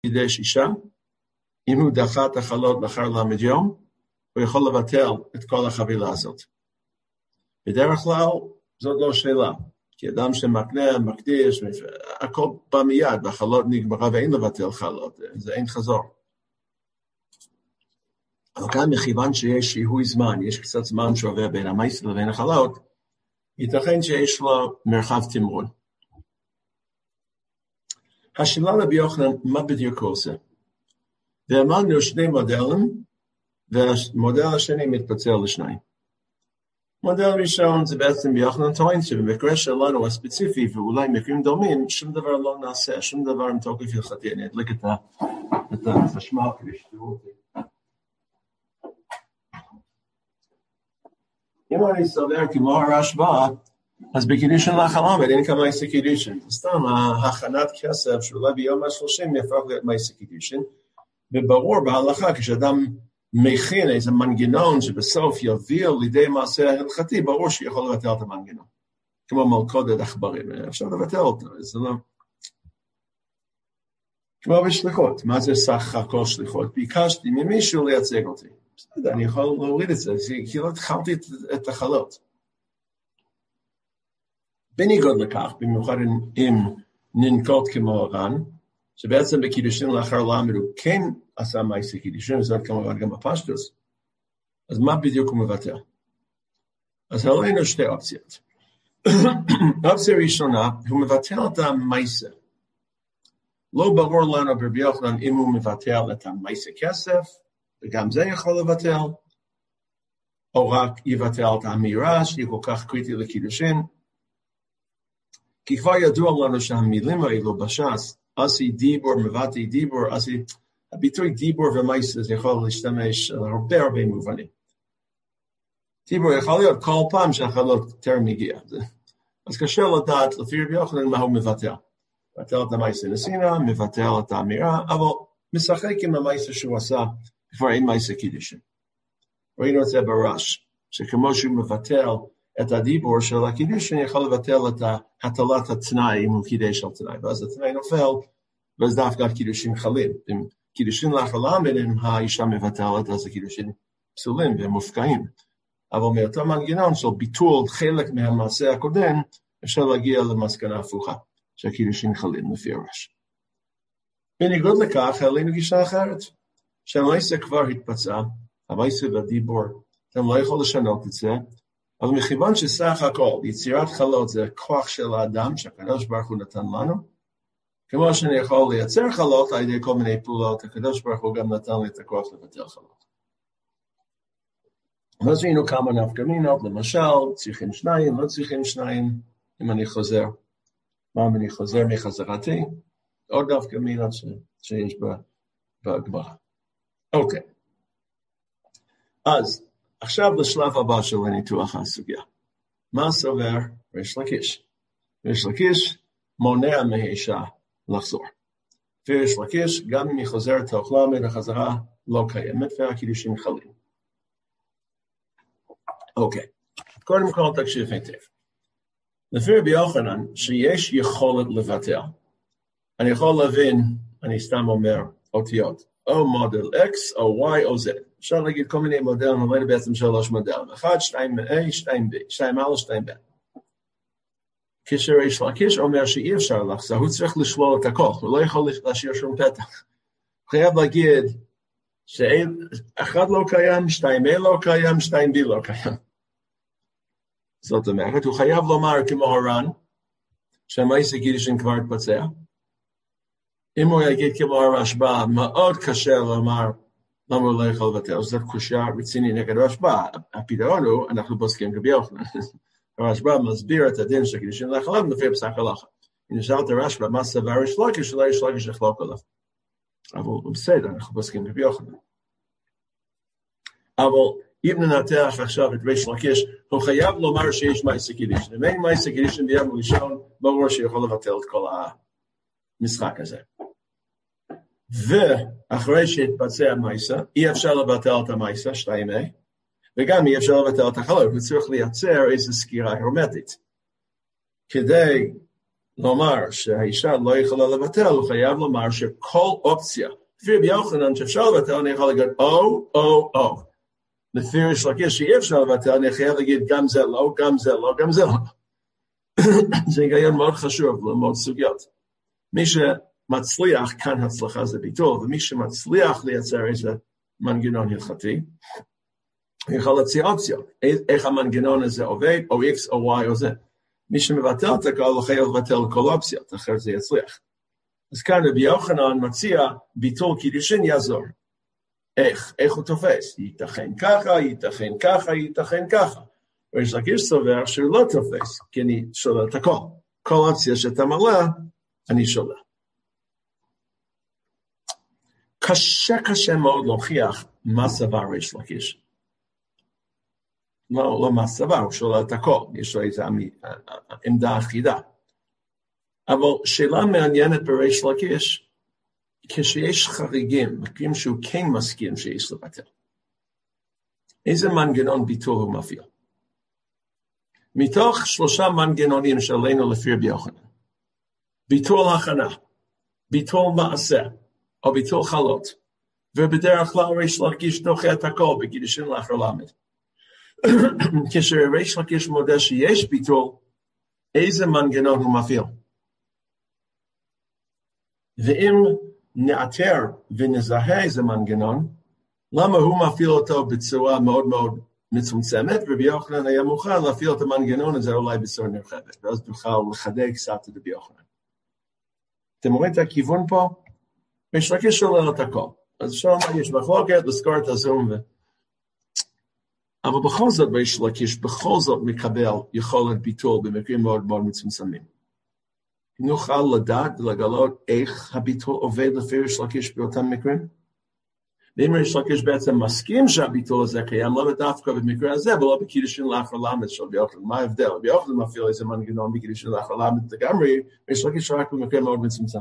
קידש אישה, אם הוא דחה את החלות לאחר למד יום, הוא יכול לבטל את כל החבילה הזאת. בדרך כלל, זאת לא שאלה, כי אדם שמקנה, מקדיש, הכל בא מיד, והחלות נגמרה ואין לבטל חלות, זה אין חזור. אבל כאן מכיוון שיש שיהוי זמן, יש קצת זמן שעובר בין המעשה לבין החלות, ייתכן שיש לו מרחב תמרון. השאלה לרבי יוחנן, מה בדיוק הוא עושה? ואמרנו שני מודלים, והמודל השני מתפצל לשניים. מודל ראשון זה בעצם רבי יוחנן טוען שבמקרה שלנו הספציפי, ואולי מקרים דומים, שום דבר לא נעשה, שום דבר עם תוקף הלכתי. אני אדליק את החשמל כדי שתראו אותי. אם אני סובר כמו הרשב"א, אז בקידושין לאחר למד אין כמעשה קידושין. סתם ההכנת כסף שאולי ביום ה-30 יהפוך להיות מעשה קידושין, וברור בהלכה כשאדם מכין איזה מנגנון שבסוף יביא לידי מעשה הלכתי, ברור שיכול לבטל את המנגנון. כמו מלכודת עכברים, אפשר לבטל אותו, זה לא... כמו בשליחות, מה זה סך הכל שליחות? ביקשתי ממישהו לייצג אותי. בסדר, אני יכול להוריד את זה, כי לא התחלתי את החלות. בניגוד לכך, במיוחד אם ננקוט כמו הר"ן, שבעצם בקידושין לאחר למד הוא כן עשה מעשה קידושין, וזאת כמובן גם בפשטוס, אז מה בדיוק הוא מבטל? אז עלינו שתי אופציות. אופציה ראשונה, הוא מבטל את המעשה. לא ברור לנו ברבי יוחנן אם הוא מבטל את המעשה כסף, וגם זה יכול לבטל, או רק יבטל את האמירה שהיא כל כך קריטית לקידושין, כי כבר ידוע לנו שהמילים האלו בש"ס, עשי דיבור, מבטא דיבור, הביטוי דיבור ומעשה זה יכול להשתמש הרבה מובנים. דיבור יכול להיות כל פעם שהחלות טרם הגיע. אז קשה לדעת לפי רבי יוחנן מה הוא מבטל. מבטל את המעשה נסינה, מבטל את האמירה, אבל משחק עם המעשה שהוא עשה, כבר אין מעשה קידושין. ראינו את זה ברש, שכמו שהוא מבטל את הדיבור של הקידושין, יכול לבטל את הטלת התנאי אם הוא קידש על תנאי, ואז התנאי נופל, ואז דווקא קידושין חלים. אם קידושין לאחר למד, אם האישה מבטלת, אז הקידושין פסולים ומופקעים. אבל מאותו מנגנון של ביטול חלק מהמעשה הקודם, אפשר להגיע למסקנה הפוכה, שהקידושין חלים לפי הרש. בניגוד לכך, עלינו גישה אחרת, שהמעשה כבר התבצע, המעשה והדיבור, אתם לא יכול לשנות את זה, אבל מכיוון שסך הכל, יצירת חלות זה כוח של האדם, שהקדוש ברוך הוא נתן לנו, כמו שאני יכול לייצר חלות על ידי כל מיני פעולות, הקדוש ברוך הוא גם נתן לי את הכוח לבטל חלות. אז ראינו כמה נפקמינות, למשל, צריכים שניים, לא צריכים שניים, אם אני חוזר מחזרתי, עוד נפקמינות שיש בגמרא. אוקיי. אז, עכשיו לשלב הבא של הניתוח הסוגיה. מה סובר ריש לקיש? ריש לקיש מונע מהאישה לחזור. וריש לקיש, גם אם היא חוזרת תוך למד, החזרה לא קיימת, והקידושין חלים. אוקיי. קודם כל תקשיב היטב. לפי רבי יוחנן, שיש יכולת לבטל. אני יכול להבין, אני סתם אומר אותיות, או מודל X, או Y, או Z. אפשר להגיד כל מיני מודלים, אבל בעצם 3 מודלים. 1, 2A, 2B, 2A, 2B. כשריש לקיש אומר שאי אפשר לחזור, הוא צריך לשלול את הכל, הוא לא יכול להשאיר שום פתח. הוא חייב להגיד ש1 לא קיים, 2A לא קיים, 2B לא קיים. זאת אומרת, הוא חייב לומר כמו הר"ן, שהמעשה קידושין כבר התבצע. אם הוא יגיד כמו הרשב"א, מאוד קשה לומר, למה הוא לא יכול לבטל, זאת קושייה רציני נגד הרשב"א. הפתרון הוא, אנחנו פוסקים כרבי יוחנן. הרשב"א מסביר את הדין של קידושין לאחר למד לפי פסק הלכה. אם נשאל את הרשב"א, מה סבר ריש לקיש, שלא ריש לקיש יחלוק עליו. אבל בסדר, אנחנו פוסקים כרבי יוחנן. אבל אם ננתח עכשיו את ריש לקיש, הוא חייב לומר שיש מעשה קידושין. אם אין מעשה קידושין ביום ראשון, ברור שיכול לבטל את כל המשחק הזה. ואחרי שהתבצע המעשה, אי אפשר לבטל את המעשה, 2A, וגם אי אפשר לבטל את החלות, הוא צריך לייצר איזו סקירה הרמטית. כדי לומר שהאישה לא יכולה לבטל, הוא חייב לומר שכל אופציה, לפי רבי יוחנן שאפשר לבטל, אני יכול להגיד או. לפי ריש לקיש שאי אפשר לבטל, אני חייב להגיד גם זה לא, גם זה לא, גם זה לא. זה היגיון מאוד חשוב ללמוד סוגיות. מי שמצליח, כאן הצלחה זה ביטול, ומי שמצליח לייצר איזה מנגנון הלכתי, יכול להציע אופציות, איך המנגנון הזה עובד, או X או Y או זה. מי שמבטל את הכל, לא חייב לבטל כל אופציות, אחרת זה יצליח. אז כאן רבי יוחנן מציע ביטול קידושין יעזור. איך הוא תופס? ייתכן ככה, ייתכן ככה, ייתכן ככה. ויש לקיש סובר שהוא לא תופס, כי אני שולל את הכל. כל אופציה שאתה מעלה, אני שולל. קשה מאוד להוכיח מה סבר ריש לקיש. לא מה סבר, הוא שולל את הכל. יש לו איזו עמדה אחידה. אבל שאלה מעניינת בריש לקיש, כשיש חריגים, מקרים שהוא כן מסכים שיש לבטל. איזה מנגנון ביטול הוא מפעיל? מתוך 3 מנגנונים שעלינו לפי רבי יוחנן, ביטול הכנה, ביטול מעשה, או ביטול חלות, ובדרך כלל ריש לקיש דוחה את הכל בקידושין לאחר למד. כשריש לקיש מודה שיש ביטול, איזה מנגנון הוא מפעיל? ואם נאתר ונזהה איזה מנגנון, למה הוא מפעיל אותו בצורה מאוד מאוד מצומצמת, רבי יוחנן היה מוכן להפעיל את המנגנון הזה אולי בצורה נרחבת, ואז תוכל לחדד קצת את רבי יוחנן. אתם רואים את הכיוון פה? ריש לקיש שולל את הכל. אז שם יש מחלוקת, לזכור את הזום, אבל בכל זאת ריש לקיש בכל זאת מקבל יכולת ביטול במקרים מאוד מאוד מצומצמים. נוכל לדעת ולגלות איך הביטול עובד לפי ריש לקיש באותם מקרים? ואם ריש לקיש בעצם מסכים שהביטול הזה קיים, לא דווקא במקרה הזה, ולא בקידושין לאחר למד של רבי יוחנן. מה ההבדל? רבי יוחנן מפעיל איזה מנגנון בקידושין לאחר למד לגמרי, ריש לקיש רק במקרה מאוד מצומצם.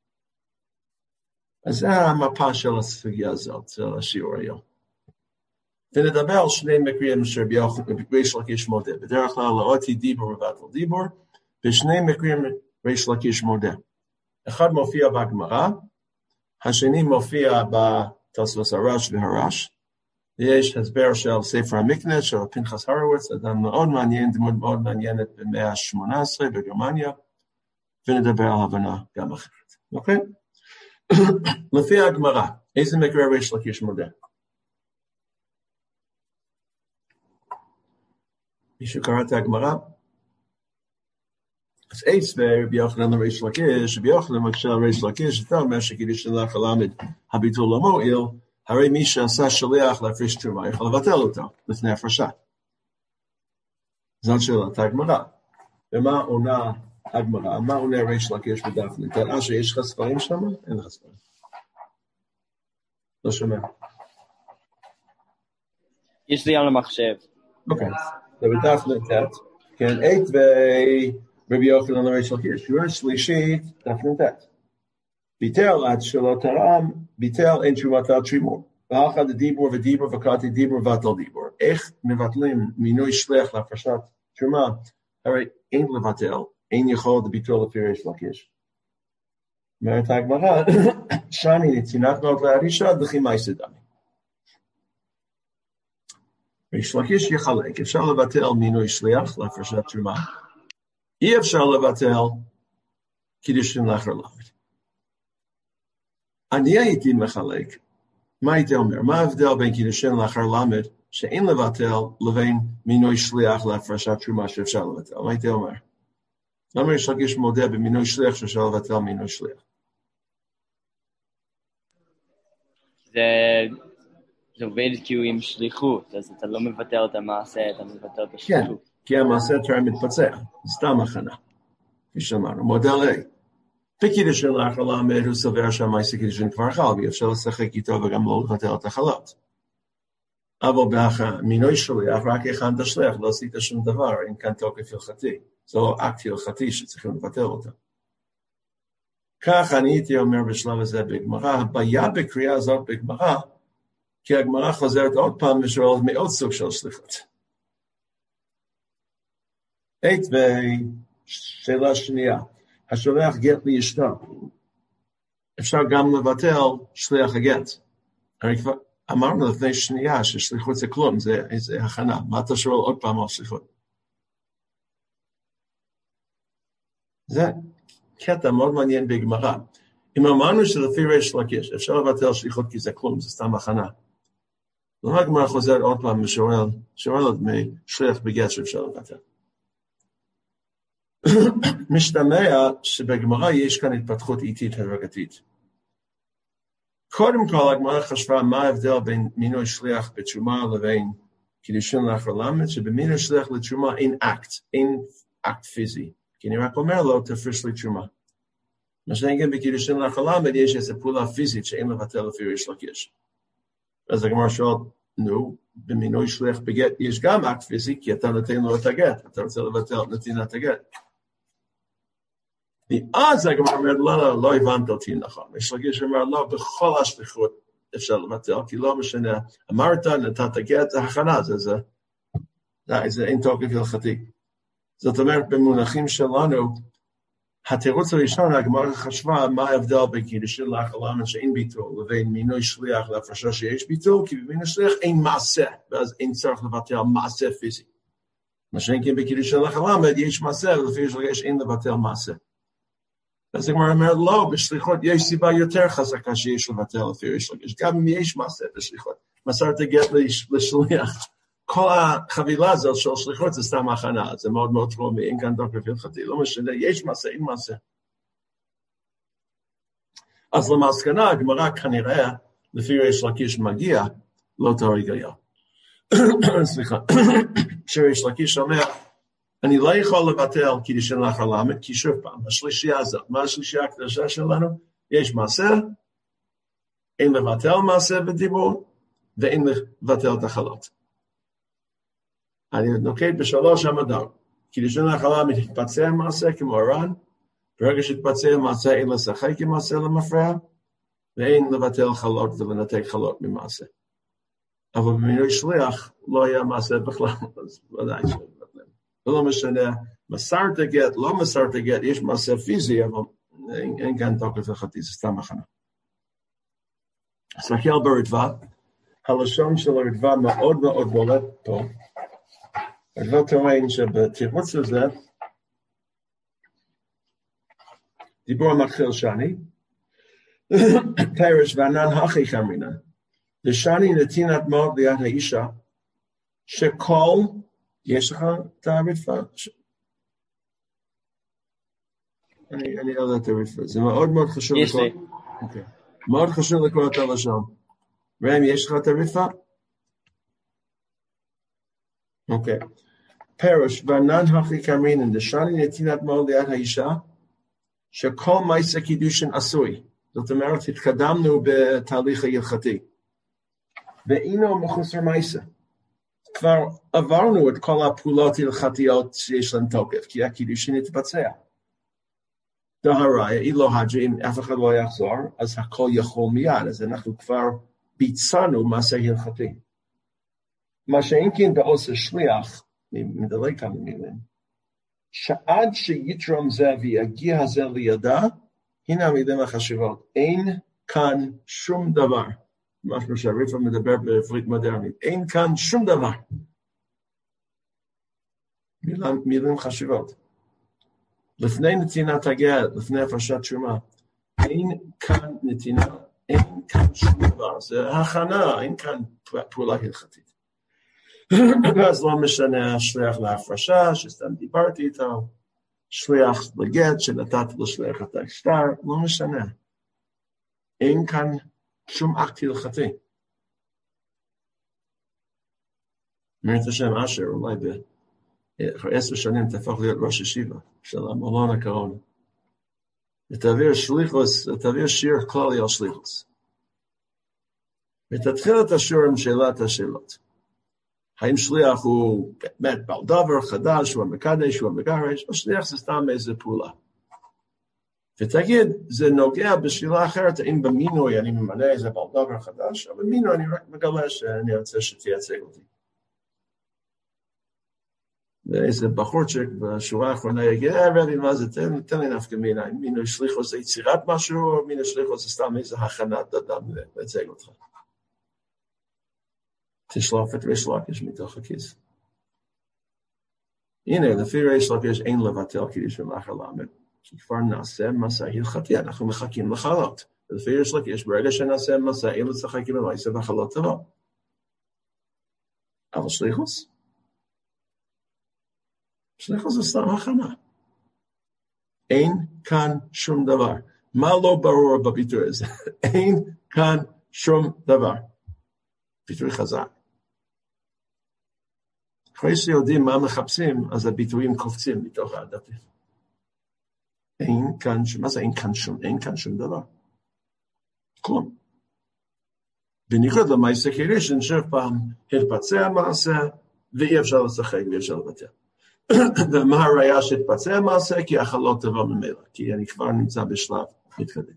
אז זה המפה של הסוגיה הזאת, של השיעור היום. ונדבר על 2 מקרים שרבי ריש לקיש מודה. בדרך כלל לאותי דיבור ובטל דיבור, בשני מקרים ריש לקיש מודה. אחד מופיע בגמרא, השני מופיע בתוספות הרש והרש. יש הסבר של ספר המקנה של פנחס הורוביץ, אדם מאוד מעניין, דמות מאוד מעניינת במאה ה-18 בגרמניה, ונדבר על הבנה גם אחרת. אוקיי? לפי הגמרא, איזה מקרה ריש לקיש מודה? מישהו קרא את הגמרא? אז עץ ורבי יוחנן לריש לקיש, רבי יוחנן מקשה על ריש לקיש, אתה אומר שקידושין לאחר למד הביטול לא מועיל, הרי מי שעשה שליח להפריש תרומה יכול לבטל אותו לפני הפרשה. זאת שאלת הגמרא. ומה עונה הגמרא? מה עונה ריש לקיש בדף? נתראה שיש לך ספרים שם? אין לך ספרים. לא שומע. יש לי על המחשב. אוקיי. זה בדף נתת. כן, עץ ורבי יוחנן לריש לקיש. שורה שלישית, דף נתת. ביטל עד שלא תרם, ביטל אין תשומת על תרימור. ואחד דיבור ודיבור וקראתי דיבור ובטל דיבור. איך מבטלים מינוי שליח להפרשת תרומה? הרי אין לבטל, אין יכול לביטול לפי ריש לקיש. אומרת הגמרא, שני נתינת מות להרישה, דחי מייסא דמי. ריש לקיש יחלק, אפשר לבטל מינוי שליח להפרשת תרומה. אי אפשר לבטל קידושין לאחר למד. אני הייתי מחלק, מה הייתי אומר? מה ההבדל בין קידושין לאחר למד שאין לבטל לבין מינוי שליח להפרשת תרומה שאפשר לבטל? מה הייתי אומר? למה ריש לקיש מודה במינוי שליח שאפשר לבטל מינוי שליח? זה עובד כאילו עם שליחות, אז אתה לא מבטל את המעשה, אתה מבטל את השליחות. כן, כי המעשה תראה מתבצע, סתם הכנה. כפי שאמרנו, מודל A. בקידושין לאחר למד הוא סובר שהמעשה קידושין כבר חל, ואפשר לשחק איתו וגם לא לבטל את החלות. אבל במינוי שליח, רק הכנת שליח, לא עשית שום דבר, אין כאן תוקף הלכתי. זה לא אקט הלכתי שצריכים לבטל אותו. כך אני הייתי אומר בשלב הזה בגמרא, הבעיה בקריאה הזאת בגמרא, כי הגמרא חוזרת עוד פעם ושואלת מאוד סוג של שליחות. שאלה שנייה, השולח גט לאשתו. אפשר גם לבטל שליח הגט. הרי כבר אמרנו לפני שנייה ששליחות זה כלום, זה הכנה. מה אתה שואל עוד פעם על שליחות? זה קטע מאוד מעניין בגמרא. אם אמרנו שלפי ריש לקיש, אפשר לבטל שליחות כי זה כלום, זה סתם הכנה. למה הגמרא חוזרת עוד פעם ושואלת משליח בגט שאפשר לבטל? משתמע שבגמרא יש כאן התפתחות איטית הדרגתית. קודם כל הגמרא חשבה מה ההבדל בין מינוי שליח בתשומה לבין קידושין לאחר למד, שבמינוי שליח לתשומה אין אקט פיזי. כי אני רק אומר לו, תפריש לי תשומה. מה שנגיד בקידושין לאחר למד, יש איזו פעולה פיזית שאין לבטל לפי ריש לקיש. אז הגמרא שואלת, נו, במינוי שליח בגט יש גם אקט פיזי, כי אתה נותן לו את הגט, אתה רוצה לבטל את נתינת הגט. ואז הגמרא אומרת, לא הבנת אותי נכון. ריש לקיש אומר, לא, בכל השליחות אפשר לבטל, כי לא משנה, אמרת, נתת הגט, זה הכנה, זה אין תוקף הלכתי. זאת אומרת, במונחים שלנו, התירוץ הראשון, הגמרא חשבה מה ההבדל בין קידושין לאחר למד שאין ביטול, לבין מינוי שליח להפרשה שיש ביטול, כי במינוי שליח אין מעשה, ואז אין צריך לבטל מעשה פיזי. מה שאין כן בקידושין לאחר למד, יש מעשה, ולפי יש אין לבטל מעשה. אז הגמרא אומרת, לא, בשליחות יש סיבה יותר חזקה שיש לבטל לפי יש לקיש, גם אם יש מעשה בשליחות. מסרת גט לשליח. כל החבילה הזאת של שליחות זה סתם הכנה, זה מאוד מאוד טוב, אין כאן תוקף הלכתי, לא משנה, יש מעשה, אין מעשה. אז למסקנה, הגמרא כנראה, לפי ריש לקיש מגיע, לא תוריד היה. סליחה, שריש לקיש אומר, אני לא יכול לבטל קידושין לאחר למד, כי שוב פעם, השלישייה הזאת, מה השלישייה הקדושה שלנו? יש מעשה, אין לבטל מעשה בדיבור, ואין לבטל את החלות. אני נוקט בשלוש עמדות. קידושין לאחר למד התבצע מעשה כמו הר"ן, ברגע שהתבצע מעשה אין לשחק עם מעשה למפרע, ואין לבטל חלות ולנתק חלות ממעשה. אבל במינוי שליח לא היה מעשה בכלל, אז ודאי שבטל. ולא משנה, מסרת גט, לא מסרת גט, יש מעשה פיזי, אבל אין כאן תוקף הלכתי, זה סתם הכנה. תסתכל ברדב"א, הלשון של הרדב"א מאוד מאוד בולט פה, הרדב"א טוען שבתירוץ הזה, דיבור המתחיל שני, פרש וענן הכי חמרינן, לשני נתינת מאוד ליד האישה, שכל, יש לך את הרדב"א? אני לא יודע את הרדב"א, זה מאוד מאוד חשוב לקרוא. יש לי. אוקיי. מאוד חשוב לקרוא את הלשון. רם, יש לך את הרדב"א? אוקיי. פרש וענן הכי חמרינן, לשני נתינת מאוד ליד האישה, שכל מעשה קידושין עשוי. זאת אומרת, התקדמנו בתהליך ההלכתי. ואינו מחוסר מעשה. כבר עברנו את כל הפעולות ההלכתיות שיש להן תוקף, כי הקידושין התבצע. דהראיה, לא הג'ה, אם אף אחד לא יחזור, אז הכל יכול מיד, אז אנחנו כבר ביצענו מעשה הלכתי. מה שאין כן בעושה שליח, אני מדלג כמה מילים, שעד שיתרום זה ויגיע זה לידה, הנה המילים החשובות, אין כאן שום דבר, משהו שהרדב"א מדבר בעברית מודרנית, אין כאן שום דבר. מילים חשובות. לפני נתינת הגט, לפני הפרשת תרומה, אין כאן נתינה, אין כאן שום דבר, זה הכנה, אין כאן פעולה הלכתית. אז לא משנה שליח להפרשה, שסתם דיברתי איתו, שליח לגט, שנתת לשליח את השטר, לא משנה. אין כאן שום אקט הלכתי. אומרת השם אשר, אולי אחרי 10 שנים תהפוך להיות ראש ישיבה של המלון הקרון. ותעביר שליחוס, תעביר שיר כללי על שליחוס. ותתחיל את השיר עם שאלת השאלות. האם שליח הוא באמת בעל דבר חדש, הוא המקדש, הוא המגרש, או שליח זה סתם איזה פעולה. ותגיד, זה נוגע בשאלה אחרת, האם במינוי אני ממנה איזה בעל דבר חדש, או במינוי אני רק מגלה שאני רוצה שתייצג אותי. ואיזה בחורצ'ק בשורה האחרונה יגיד, רבי, מה זה, תן לי נפקא מינה, מינוי שליחוס זה יצירת משהו, או מינוי שליחוס זה סתם איזה הכנת אדם לייצג אותך. תשלוף את ריש לקיש מתוך הכיס. הנה, לפי ריש לקיש אין לבטל קידושין לאחר למד, שכבר נעשה מסע הלכתי, אנחנו מחכים לחלות. ולפי ריש לקיש, ברגע שנעשה מסע, אין לצחקים במעשה והחלות טובות. אבל שליחוס? שליחוס זה סתם הכנה. אין כאן שום דבר. מה לא ברור בביטוי הזה? אין כאן שום דבר. ביטוי חזק. אחרי שיודעים מה מחפשים, אז הביטויים קופצים מתוך העדתים. אין כאן שום, מה זה אין כאן שום? אין כאן שום דבר. כלום. בניחוד למעשה קידושין, שוב פעם, התבצע מעשה, ואי אפשר לשחק ואי אפשר לבטל. ומה הראיה שהתבצע מעשה? כי החלות טובה ממילא, כי אני כבר נמצא בשלב מתקדם.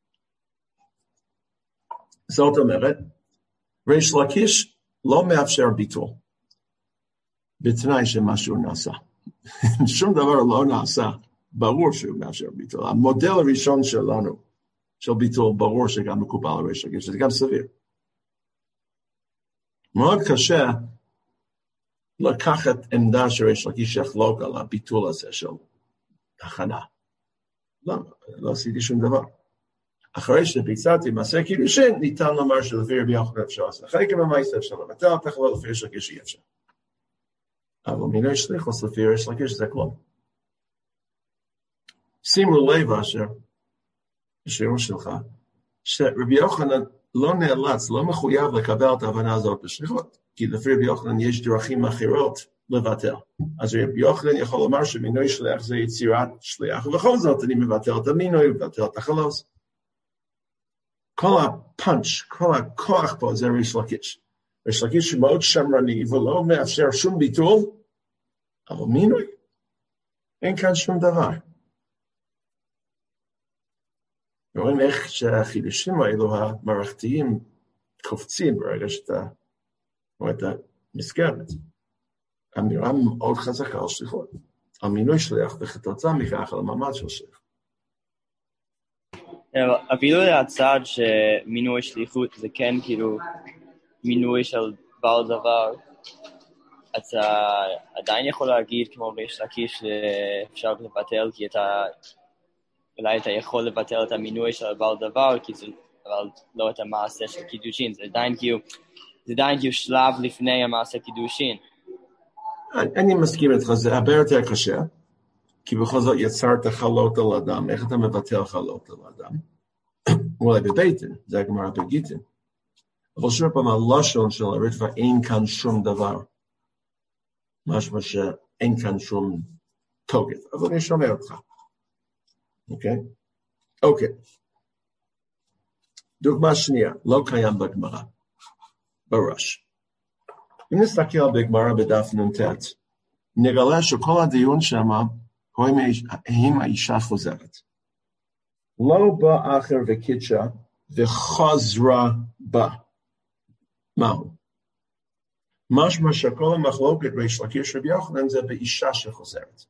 זאת אומרת, ריש לקיש לא מאפשר ביטול, בתנאי שמשהו נעשה. שום דבר לא נעשה, ברור שהוא מאפשר ביטול. המודל הראשון שלנו, של ביטול, ברור שגם מקובל על ריש לקיש, זה גם סביר. מאוד קשה לקחת עמדה שריש לקיש יחלוק על הביטול הזה של הכנה. לא עשיתי שום דבר. אחרי שביצעתי מעשה קידושין, ניתן לומר שלפי רבי יוחנן אפשר לעשות. אחרי כמה מעשה אפשר לבטל, תחלול לפי ריש לקיש אי אפשר. אבל מינוי שליחוס לפי ריש לקיש זה כלום. שימו לב אשר, בשיעור שלך, שרבי יוחנן לא נאלץ, לא מחויב לקבל את ההבנה הזאת בשליחות, כי לפי רבי יוחנן יש דרכים אחרות לבטל. אז רבי יוחנן יכול לומר שמינוי שליח זה יצירת שליח, ובכל זאת אני מבטל את המינוי, מבטל את החלוס. כל הפאנץ', כל הכוח פה זה ריש לקיש. ריש לקיש מאוד שמרני ולא מאפשר שום ביטול, אבל מינוי, אין כאן שום דבר. רואים איך שהחידושים האלו המערכתיים קופצים ברגע שאתה רואה את המסגרת. אמירה מאוד חזקה על שליחות, על מינוי שליח וכתוצאה מכך על המעמד של שליח. אפילו הצד שמינוי שליחות זה כן כאילו מינוי של בעל דבר, אתה עדיין יכול להגיד כמו ריש לקיש שאפשר לבטל כי אולי אתה יכול לבטל את המינוי של בעל דבר, אבל לא את המעשה של קידושין. זה עדיין כאילו שלב לפני המעשה קידושין. אני מסכים איתך, זה הרבה יותר קשה, כי בכל זאת יצרת חלות על אדם. איך אתה מבטל חלות על אדם? אולי בביתן, זה הגמרא בגיטין. אבל שוב פעם, הלשון של הריטב"א אין כאן שום דבר. משמע שאין כאן שום תוקף. אבל אני שומע אותך. אוקיי. דוגמה שנייה, לא קיים בגמרא, בראש. אם נסתכל בגמרא בדף נ"ט, נגלה שכל הדיון שם, האם האישה חוזרת. לא בא אחר וקידשה וחזרה בה. מהו? משמע שכל המחלוקת ריש לקיש רבי יוחנן זה באישה שחוזרת.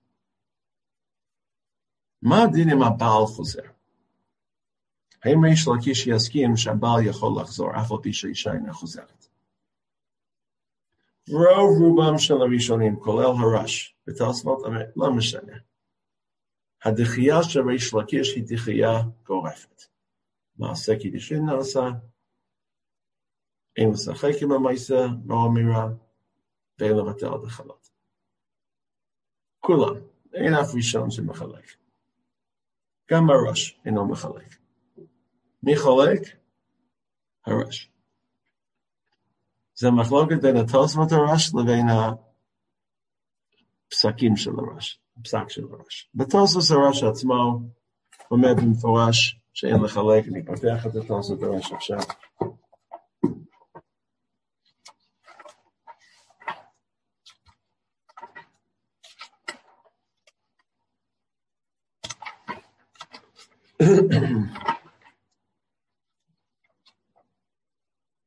מה הדין אם הבעל חוזר? האם ריש לקיש יסכים שהבעל יכול לחזור אף על פי שהאישה אינה חוזרת? רובם של הראשונים, כולל הרש, בתוספות, לא משנה. הדחייה של ריש לקיש היא דחייה גורפת. מעשה קידושין נעשה, אין לשחק עם המעשה, לא אמירה, ואין לבטל את החלות. כולם, אין אף ראשון שמחלק. גם הרש אינו מחלק. מי חולק? הרש. זה מחלוקת בין התוספות הרש לבין הפסקים של הרש, הפסק של הרש. בתוספות הרש עצמו עומד במפורש שאין לחלק, אני פותח את התוספות הרש עכשיו.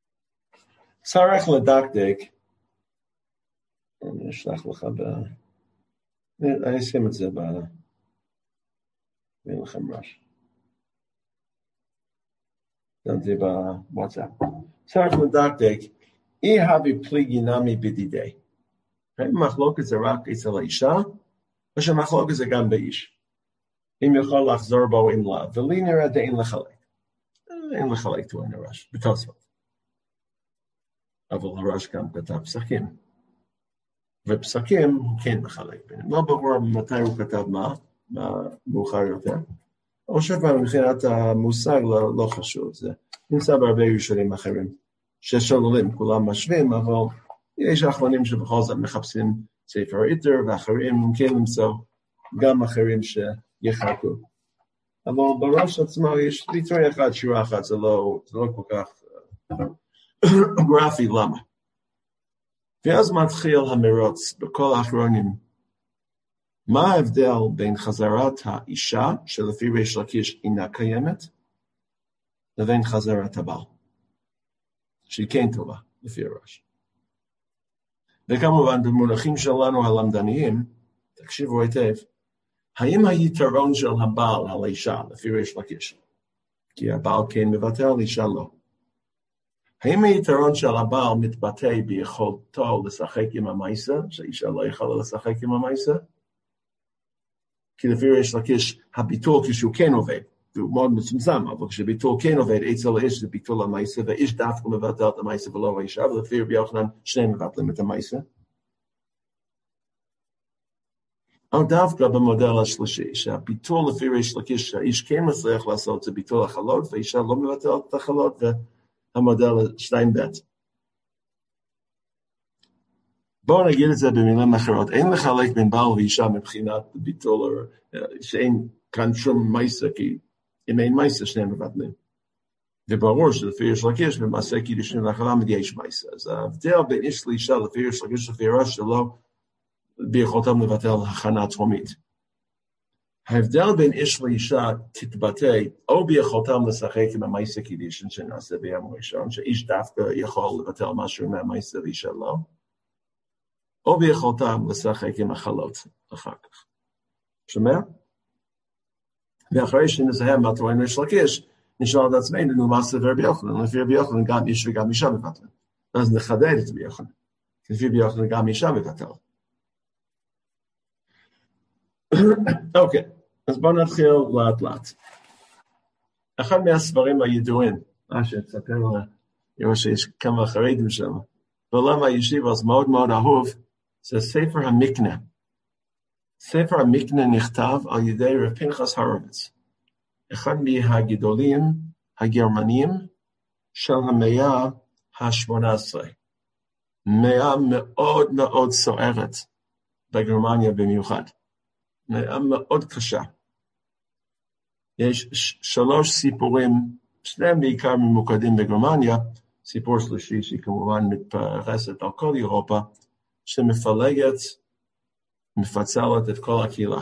צריך לדקדק, אני אשלח לך אני אשים את זה אין לכם רעש. שמתי בוואטסאפ. צריך לדקדק, אי הבי פליגי נמי בדידי. האם מחלוקת זה רק אצל האישה, או שמחלוקת זה גם באיש? אם יכול לחזור בו אם לא, ולי נראה דאין לחלק. אין לחלק טוען הרש, בתוספות. אבל הרש גם כתב פסקים. ופסקים כן מחלק ביניהם. לא ברור מתי הוא כתב מה מאוחר יותר. או שכבר מבחינת המושג לא חשוב. זה נמצא בהרבה ראשונים אחרים. ששוללים, כולם משווים, אבל יש האחרונים שבכל זאת מחפשים ספר איתר, ואחרים כן למצוא גם אחרים שיחלקו. אבל בראש עצמו יש ליטריה אחת, שורה אחת, זה לא כל כך גרפי, למה? ואז מתחיל המרוץ בכל האחרונים. מה ההבדל בין חזרת האישה, שלפי ריש לקיש אינה קיימת, לבין חזרת הבעל, שהיא כן טובה, לפי הראש. וכמובן, במונחים שלנו הלמדניים, תקשיבו היטב, האם היתרון של הבעל על האישה, לפי ריש לקיש? כי הבעל כן מבטל, אישה לא. האם היתרון של הבעל מתבטא ביכולתו לשחק עם המייסה, שהאישה לא יכולה לשחק עם המייסה? כי לפי ריש לקיש, הביטול כשהוא כן עובד, הוא מאוד מצומצם, אבל כשביטול כן עובד, אצל האיש זה ביטול המייסה, והאיש דווקא מבטל את המייסה ולא האישה, ולפי רבי יוחנן, שניהם מבטלים את המייסה. או דווקא במודל השלישי, שהביטול לפי ריש לקיש, שהאיש כן מצליח לעשות, זה ביטול החלות, והאישה לא מבטלת את החלות, והמודל 2ב'. בואו נגיד את זה במילים אחרות, אין לחלק בין בעל ואישה מבחינת ביטול, שאין כאן שום מייסה, כי אם אין מייסה שניהם מבטלים. וברור שלפי ריש לקיש, במעשה קידושין לאחרלמד יש מייסה. אז ההבדל בין איש לאישה, לפי ריש לקיש לפי ראש שלו, ביכולתם לבטל הכנה טרומית. ההבדל בין איש לאישה תתבטא, או ביכולתם לשחק עם המייסה קידושין שנעשה ביום ראשון, שאיש דווקא יכול לבטל משהו מהמייסה ואישה לא, או ביכולתם לשחק עם החלות אחר כך. שומע? ואחרי שנזהה מה טוען ריש לקיש, נשאל את עצמנו, נו מה סבר רבי יוחנן? לפי רבי יוחנן גם איש וגם אישה מבטלים. אז נחדד את רבי יוחנן. לפי רבי יוחנן גם אישה מבטל. אוקיי, אז בואו נתחיל לאט לאט. אחד מהספרים הידועים, שתספר לה, שיש כמה חרדים שם, ועולם הישיבה אז מאוד מאוד אהוב, זה ספר המקנה. ספר המקנה נכתב על ידי רב פנחס הורוביץ, אחד מהגדולים הגרמנים של המאה ה-18. מאה מאוד מאוד סוערת בגרמניה במיוחד. מאה מאוד קשה. יש 3 סיפורים, שניהם בעיקר ממוקדים בגרמניה, סיפור שלישי שכמובן מתפרסת על כל אירופה, שמפלגת, מפצלת את כל הקהילה.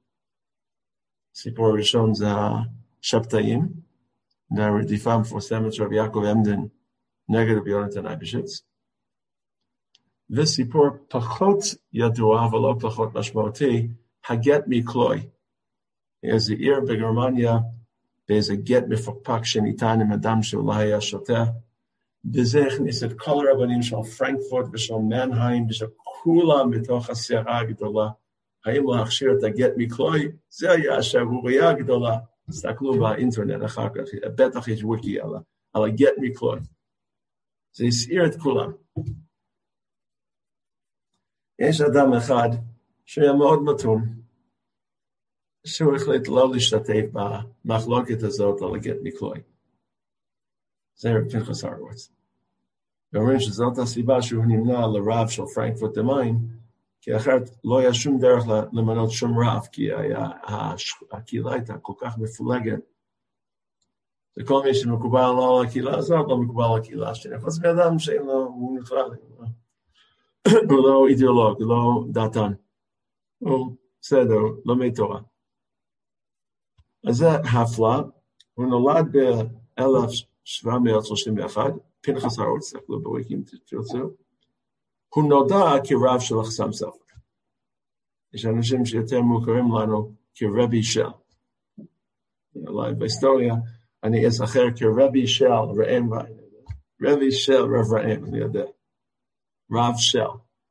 סיפור הראשון זה השבתאים, והרדיפה המפורסמת של רבי יעקב עמדן נגד רבי יונתן אייבשיץ. וסיפור פחות ידוע אבל לא פחות משמעותי, הגט מקלוי. איזה עיר בגרמניה, באיזה גט מפוקפק שניתן עם אדם שאולי היה שותה, וזה הכניס את כל הרבנים של פרנקפורט ושל מנהיים, ושל כולם בתוך הסערה הגדולה. האם להכשיר את הגט מקלוי? זה היה השערוריה הגדולה. תסתכלו באינטרנט אחר כך, בטח יש ויקי על הגט מקלוי. זה הסעיר את כולם. יש אדם אחד שהיה מאוד מתון, שהוא החליט לא להשתתף במחלוקת הזאת על הגט מקלוי. זה רב פנחס הורוביץ. ואומרים שזאת הסיבה שהוא נמנע לרב של פרנקפורט דמיין, כי אחרת לא היה שום דרך למנות שום רב, כי הקהילה הייתה כל כך מפולגת. וכל מי שמקובל על הקהילה הזאת, לא מקובל על הקהילה השנייה. אז באדם שאין לו, הוא ניטרלי, הוא לא אידיאולוג, הוא לא דעתן. הוא בסדר, לומד תורה. אז זה הפלה, הוא נולד ב-1731, פנחס הורוביץ, תסתכלו בוויקים תרצו, הוא נודע כרב של החסם סופר. יש אנשים שיותר מוכרים לנו כרבי של. אולי בהיסטוריה, אני אזכר כרבי של ראם, רבי של רב ראם, אני יודע. רב של.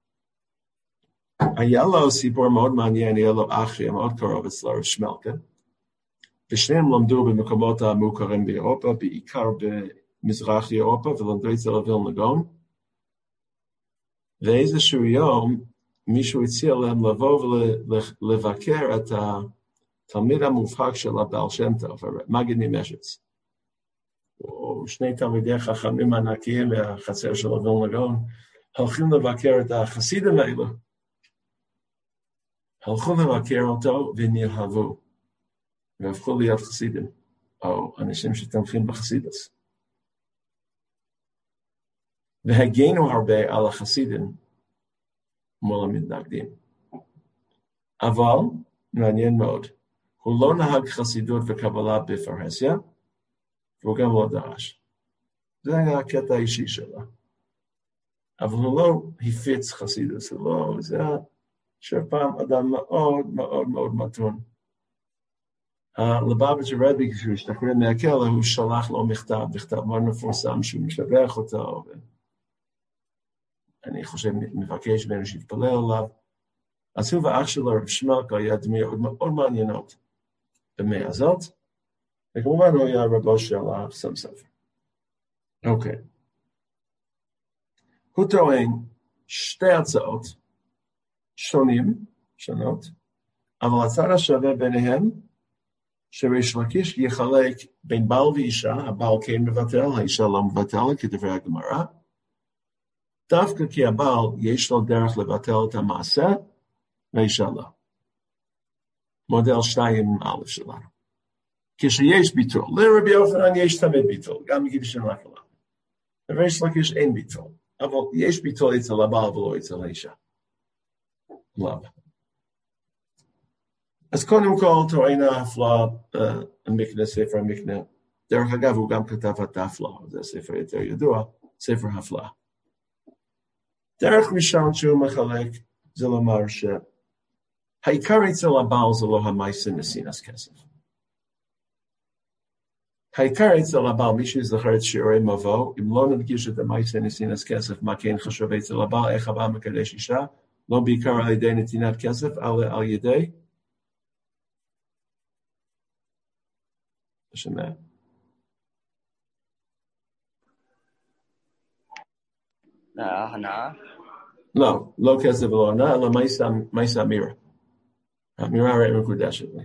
היה לו סיפור מאוד מעניין, היה לו אחי מאוד קרוב אצלו, רב שמלכה. ושניהם למדו במקומות המוכרים באירופה, בעיקר במזרח אירופה, ולמדו אצל הווילנה גאון. ואיזשהו יום, מישהו הציע להם לבוא ולבקר את התלמיד המובהק של הבעל שם טוב, מגיד ממשץ. שני תלמידי חכמים ענקיים מהחצר של הווילנה גאון, הולכים לבקר את החסידים האלו. הלכו לבקר אותו ונרהבו, והפכו להיות חסידים, או אנשים שתומכים בחסידות. והגנו הרבה על החסידים מול המתנגדים. אבל, מעניין מאוד, הוא לא נהג חסידות וקבלה בפרהסיה, והוא גם לא דרש. זה היה הקטע האישי שלו. אבל הוא לא הפיץ חסידות, זה היה שפעם אדם מאוד מאוד מאוד מתון. לבבא רבי, כשהוא השתחרר מהכלא, הוא שלח לו מכתב מאוד מפורסם שהוא משבח אותו, אני חושב מבקש ממנו שיתפלל עליו. אז הוא ואח שלו, רב שמלכה, היה דמויות מאוד מעניינות במאה הזאת, וכמובן הוא היה רבו של הסם ספר. אוקיי. הוא טוען שתי הצעות שונות, אבל הצד השווה ביניהם, שריש לקיש יחלק בין בעל ואישה, הבעל כן מבטל, האישה לא מבטלת, כדברי הגמרא, דווקא כי הבעל יש לו דרך לבטל את המעשה, והאישה לא. מודל 2א שלנו. כשיש ביטול, לרבי יוחנן יש תמיד ביטול, גם בקידושין להקלה. בריש לקיש אין ביטול, אבל יש ביטול אצל הבעל ולא אצל האישה. למה? אז קודם כל טוען ההפלאה, המקנה, ספר המקנה. דרך אגב, הוא גם כתב את ההפלאה, זה ספר יותר ידוע, ספר הפלאה. דרך ראשון שהוא מחלק, זה לומר שהעיקר אצל הבעל זה לא המייסה נסינס כסף. העיקר אצל הבעל, מי שזכר את שיעורי מבוא, אם לא נדגיש את המייסה נסינס כסף, מה כן חשוב אצל הבעל, איך הבעל מקדש אישה, לא בעיקר על ידי נתינת כסף, אלא על ידי שמה? הנאה? לא כסף ולא הנאה, אלא מייסה אמירה. האמירה הרי מקודשת לי.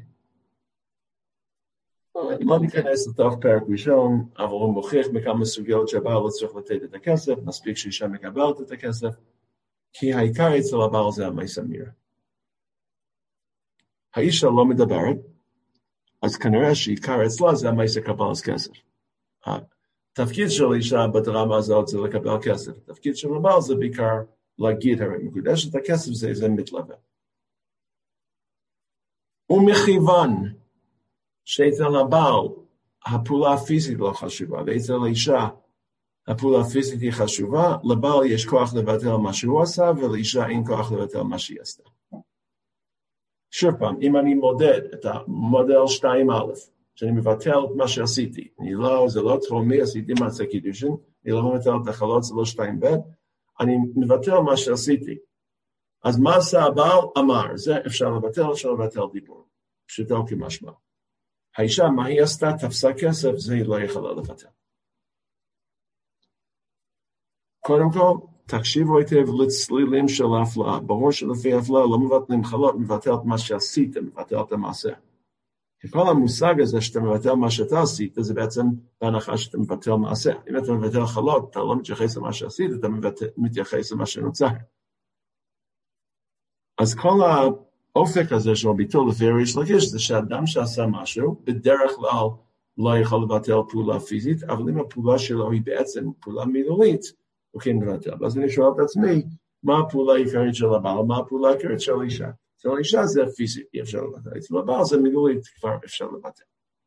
לא ניכנס לתוך פרק ראשון, אבל הוא מוכיח מכמה סוגיות שהבעל לא צריך לתת את הכסף, מספיק שאישה מקבלת את הכסף, כי העיקר אצל הבעל זה המייסה אמירה. האישה לא מדברת, אז כנראה שעיקר אצלה זה המייסה קבלת כסף. התפקיד של אישה בדרמה הזאת זה לקבל כסף. התפקיד של הבעל זה בעיקר להגיד הרי מקודשת, הכסף זה מתלווה. ומכיוון שאצל הבעל הפעולה הפיזית לא חשובה, ואצל האישה הפעולה הפיזית היא חשובה, לבעל יש כוח לבטל מה שהוא עשה, ולאישה אין כוח לבטל מה שהיא עשתה. שוב פעם, אם אני מודד את המודל 2א, שאני מבטל את מה שעשיתי, זה לא תחומי, עשיתי מעשה קידושין, אני לא מבטל את החלות, זה לא 2ב, אני מבטל מה שעשיתי. אז מה עשה הבעל? אמר, זה אפשר לבטל דיבור, פשוטו כמשמע. האישה, מה היא עשתה? תפסה כסף, זה היא לא יכולה לבטל. קודם כל, תקשיבו היטב לצלילים של ההפלאה. ברור שלפי ההפלאה לא מבטלים חלות, מבטל את מה שעשית, מבטל את המעשה. כי כל המושג הזה שאתה מבטל מה שאתה עשית, זה בעצם בהנחה שאתה מבטל מעשה. אם אתה מבטל חלות, אתה לא מתייחס למה שעשית, אתה מתייחס למה שנוצר. אז כל האופק הזה של ביטול לפי ריש לקיש, זה שאדם שעשה משהו, בדרך כלל לא יכול לבטל פעולה פיזית, אבל אם הפעולה שלו היא בעצם פעולה מילולית, הוא כן מבטל. אז אני שואל את עצמי, מה הפעולה העיקרית של הבעל, מה הפעולה העיקרית של האישה? אצל האישה זה פיזית, אי אפשר לבטל. אצל הבעל זה מילולית, כבר אפשר לבטל.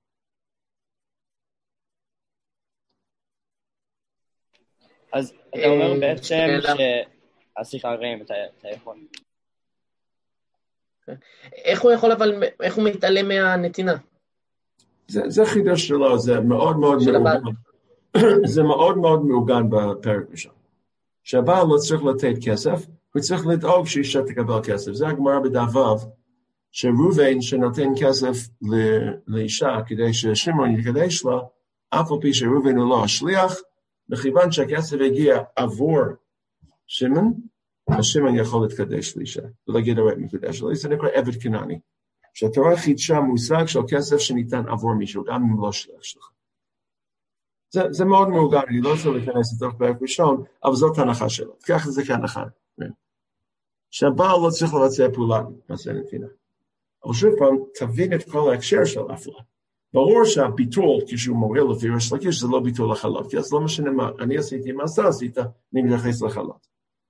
אז אתה אומר בעצם סליחה ראם, אתה יכול. איך הוא יכול, אבל איך הוא מתעלם מהנתינה? זה חידוש שלו, זה מאוד מאוד מעוגן. זה מאוד מאוד מעוגן בפרק ראשון. שהבעל לא צריך לתת כסף, הוא צריך לדאוג שאישה תקבל כסף. זה הגמרא בדף ו', שראובן שנותן כסף לאישה כדי ששמעון יקדש לה, אף על פי שראובן הוא לא השליח, מכיוון שהכסף הגיע עבור שמעון, השמעון יכול להתקדש לאישה, ולהגיד הרי מקודש לה. זה נקרא עבד כנעני. שהתורה חידשה מושג של כסף שניתן עבור מישהו, גם אם לא שליח שלך. זה מאוד מעוגן, אני לא רוצה להיכנס לתוך פרק ראשון, אבל זאת ההנחה שלו. תקח את זה כהנחה. שהבעל לא צריך לבצע פעולה, מעשה נתינה. אבל שוב פעם, תבין את כל ההקשר של ההפלה. ברור שהביטול, כשהוא מורה לפי ריש לקיש, זה לא ביטול לחלות, כי אז לא משנה מה, אני עשיתי מה אתה עשית, אני מתייחס לחלות.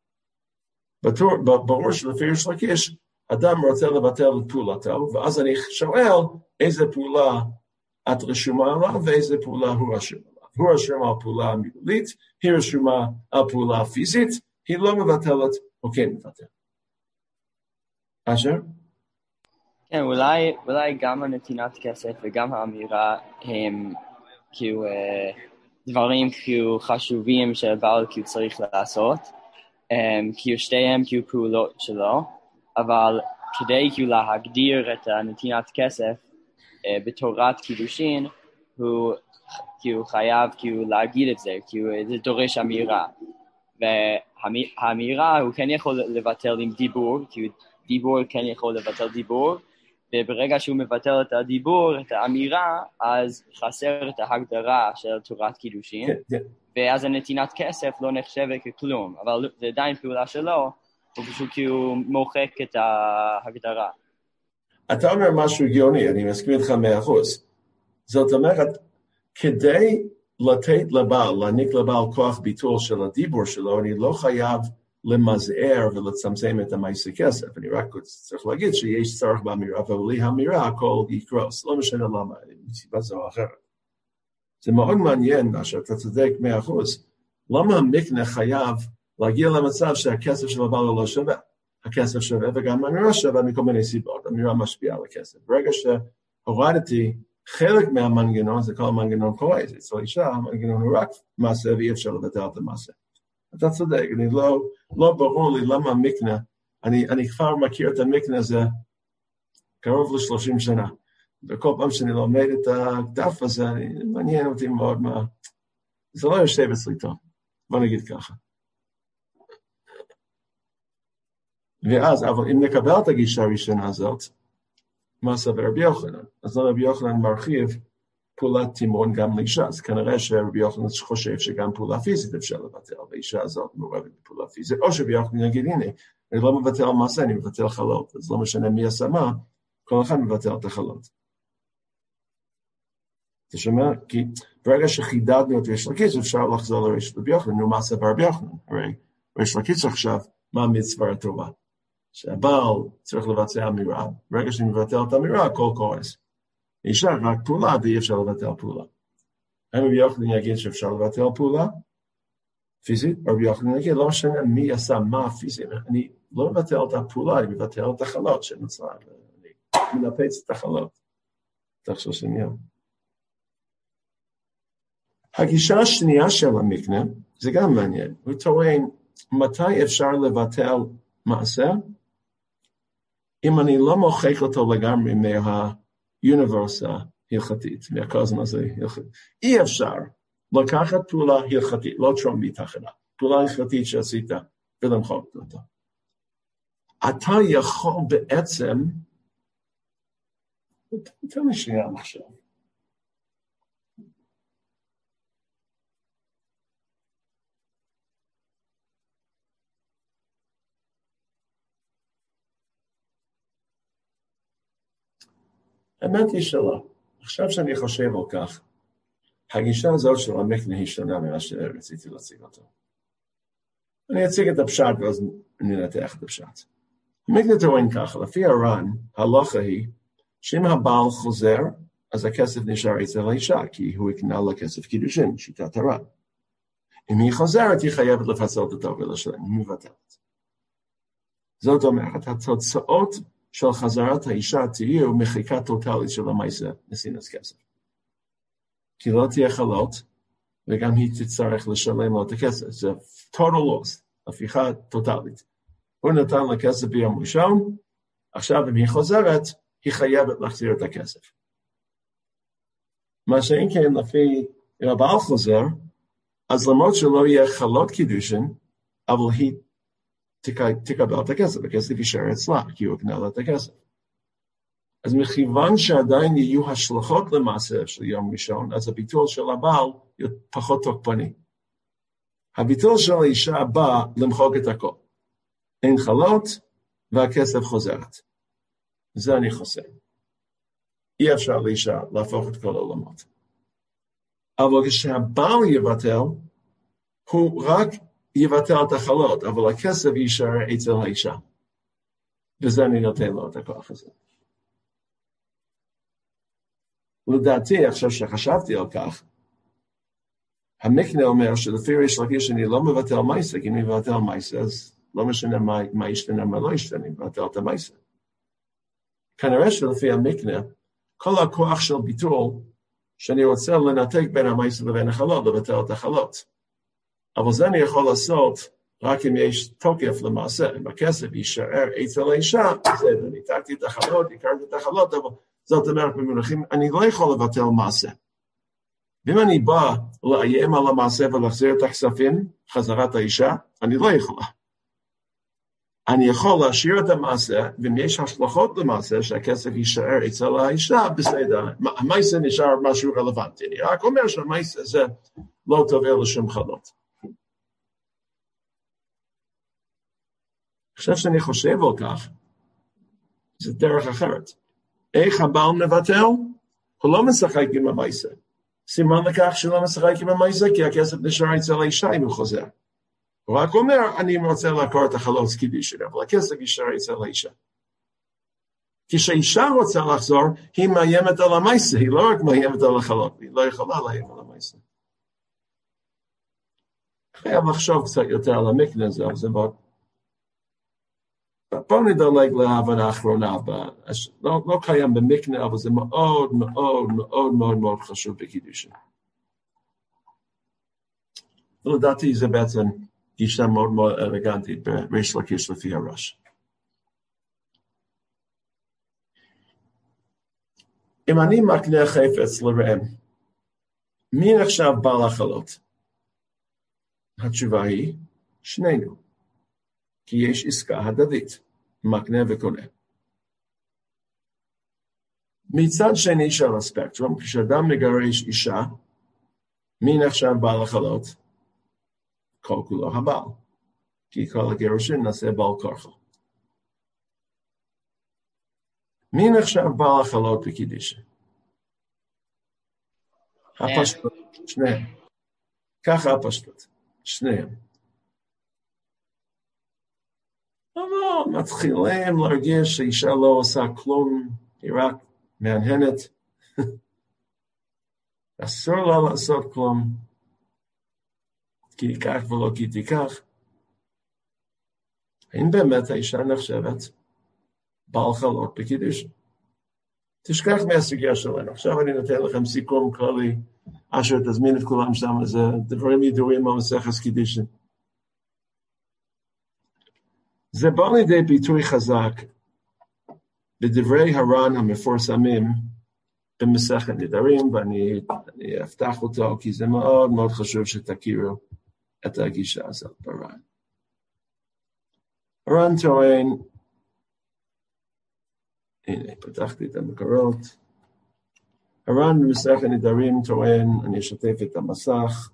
ברור שלפי ריש לקיש, אדם רוצה לבטל את פעולתו, ואז אני שואל איזה פעולה את רשומה עליו, ואיזה פעולה הוא רשום עליו. הוא רשום על פעולה מילולית, היא רשומה על פעולה פיזית, היא לא מבטלת, או כן מבטלת. אשר? כן, אולי גם הנתינת כסף וגם האמירה הם כאילו דברים כאילו חשובים שהבעל כאילו צריך לעשות, כאילו שתיהם כאילו פעולות שלו, אבל כדי כאילו להגדיר את הנתינת כסף בתורת קידושין, הוא כאילו חייב כאילו להגיד את זה, כאילו זה דורש אמירה, והאמירה הוא כן יכול לבטל עם דיבור, כאילו דיבור כן יכול לבטל דיבור, וברגע שהוא מבטל את הדיבור, את האמירה, אז חסר את ההגדרה של תורת קידושין, ואז הנתינת כסף לא נחשבת ככלום, אבל זה עדיין פעולה שלו, הוא פשוט כאילו מוחק את ההגדרה. אתה אומר משהו הגיוני, אני מסכים איתך 100%. זאת אומרת, כדי לתת לבעל, להעניק לבעל כוח ביטול של הדיבור שלו, אני לא חייב למזער ולצמצם את המעשה כסף. אני רק צריך להגיד שיש צורך באמירה, אבל בלי האמירה הכל יקרוס. לא משנה למה, מסיבה זו או אחרת. זה מאוד מעניין, שאתה צודק 100%. למה המקנה חייב להגיע למצב שהכסף של הבעל לא שווה? הכסף שווה וגם האמירה שווה מכל מיני סיבות. האמירה משפיעה על הכסף. ברגע שהורדתי חלק מהמנגנון, זה כל מנגנון קורס. אצל אישה, המנגנון הוא רק מעשה ואי אפשר לבטל את המעשה. אתה צודק, אני לא ברור לי למה המקנה, אני כבר מכיר את המקנה הזה קרוב ל-30 שנה, וכל פעם שאני לומד את הדף הזה, מעניין אותי מאוד מה, זה לא יושב אצלי טוב, בוא נגיד ככה. ואז, אבל אם נקבל את הגישה הראשונה הזאת, מה סבר רבי יוחנן? אז רבי יוחנן מרחיב פעולת תימון גם לאישה, אז כנראה שרבי יוחנן חושב שגם פעולה פיזית אפשר לבטל, והאישה הזאת מעורבת בפעולה פיזית, או שרבי יוחנן יגיד, הנה, אני לא מבטל מעשה, אני מבטל חלות, אז לא משנה מי עשה מה, כל אחד מבטל את החלות. אתה שומע? כי ברגע שחידדנו את ריש לקיש, אפשר לחזור לריש רבי יוחנן, נו מה סבר רבי יוחנן? הרי ריש לקיש עכשיו, מה המצווה הטובה? שהבעל צריך לבצע אמירה, ברגע שאני מבטל את האמירה, הכל קורס. אישה רק פעולה, ואי אפשר לבטל פעולה. רבי יוחנן יגיד שאפשר לבטל פעולה פיזית, רבי יוחנן יגיד, לא משנה מי עשה מה פיזית, אני לא מבטל את הפעולה, אני מבטל את החלות שנוצרה, אני מנפץ את החלות. תוך 30 יום. הגישה השנייה של המקנה, זה גם מעניין, הוא טוען, מתי אפשר לבטל מעשה? אם אני לא מוחק אותו לגמרי מהאוניברס ההלכתית, מהקוסמוס ההלכתית. אי אפשר לקחת פעולה הלכתית, לא טרומית אחלה, פעולה הלכתית שעשית ולמחוק אותה. אתה יכול בעצם, תן לי שנייה עכשיו. האמת היא שלא. עכשיו שאני חושב על כך, הגישה הזאת של המקנה היא שונה ממה שרציתי להציג אותו. אני אציג את הפשט ואז ננתח את הפשט. המקנה טוען ככה, לפי הר"ן, ההלכה היא, שאם הבעל חוזר, אז הכסף נשאר אצל האישה, כי הוא יקנה לה כסף קידושין, שיטת הר"ן. אם היא חוזרת, היא חייבת לפצות אותו ולשלם, היא מבטלת. זאת אומרת, התוצאות של חזרת האישה תהיו מחיקה טוטלית של המעשה נשינס כסף. כי לא תהיה חלות, וגם היא תצטרך לשלם לו את הכסף. זה total loss, הפיכה טוטלית. הוא נתן לה כסף ביום ראשון, עכשיו אם היא חוזרת, היא חייבת להחזיר את הכסף. מה שאין כן, לפי אם הבעל חוזר, אז למרות שלא יהיה חלות קידושין, אבל היא תקבל את הכסף, הכסף יישאר אצלה, כי הוא יקנה לה את הכסף. אז מכיוון שעדיין יהיו השלכות למעשה של יום ראשון, אז הביטול של הבעל פחות תוקפני. הביטול של האישה בא למחוק את הכל. אין חלות, והכסף חוזרת. זה אני חוסם. אי אפשר לאישה להפוך את כל העולמות. אבל כשהבעל יבטל, הוא רק יבטל את החלות, אבל הכסף יישאר אצל האישה. וזה אני נותן לו את הכוח הזה. לדעתי, עכשיו שחשבתי על כך, המקנה אומר שלפי ריש לקיש אני לא מבטל מייסה, כי אני מבטל מייסה, אז לא משנה מה ישתנה, מה לא ישתנה, אני מבטל את המייסה. כנראה שלפי המקנה, כל הכוח של ביטול, שאני רוצה לנתק בין המייסה לבין החלות, לבטל את החלות. אבל זה אני יכול לעשות רק אם יש תוקף למעשה, אם הכסף יישאר אצל האישה, בסדר, ניתקתי את החלות, הכרתי את החלות, אבל זאת אומרת במונחים, אני לא יכול לבטל מעשה. ואם אני בא לאיים על המעשה ולהחזיר את הכספים, חזרת האישה, אני לא יכולה. אני יכול להשאיר את המעשה, ואם יש השלכות למעשה שהכסף יישאר אצל האישה, בסדר, המעשה נשאר משהו רלוונטי. אני רק אומר שהמעשה זה לא תוביל לשום חלות. עכשיו שאני חושב על כך, זה דרך אחרת. איך הבעל מבטל? הוא לא משחק עם המעשה. סימן לכך שלא משחק עם המעשה, כי הכסף נשאר אצל האישה אם הוא חוזר. הוא רק אומר, אני רוצה לעקור את החלות קידושין, אבל הכסף יישאר אצל האישה. כשאישה רוצה לחזור, היא מאיימת על המעשה, היא לא רק מאיימת על החלות, היא לא יכולה לאיים על המעשה. חייב לחשוב קצת יותר על המקנה הזה, אבל זה מאוד... בואו נדלג להבנה האחרונה, לא קיים במקנה, אבל זה מאוד מאוד מאוד מאוד מאוד חשוב בקידושין. ולדעתי זה בעצם גישה מאוד מאוד אלגנטית בריש לקיש לפי הראש. אם אני מקנה חפץ לרעם, מי נחשב בעל החלות? התשובה היא שנינו. כי יש עסקה הדדית, מקנה וקונה. מצד שני של הספקטרום, כשאדם מגרש אישה, מי נחשב בעל החלות? כל כולו הבעל. כי כל הגירושין נעשה בעל כורחו. מי נחשב בעל החלות בקידושין? הפשטות, שניהם. ככה הפשטות, שניהם. אבל מתחילים להרגיש שאישה לא עושה כלום, היא רק מהנהנת. אסור לה לעשות כלום, כי ייקח ולא כי תיקח. האם באמת האישה נחשבת בעל חלות בקידושין? תשכח מהסוגיה שלנו. עכשיו אני נותן לכם סיכום כללי, אשר תזמין את כולם שם, זה דברים ידועים על מסכת קידושין. זה בא לידי ביטוי חזק בדברי הר"ן המפורסמים במסכת נדרים, ואני אפתח אותו כי זה מאוד מאוד חשוב שתכירו את הגישה הזאת בר"ן. הר"ן טוען, הנה פתחתי את המקורות, הר"ן במסכת נדרים טוען, אני אשתף את המסך,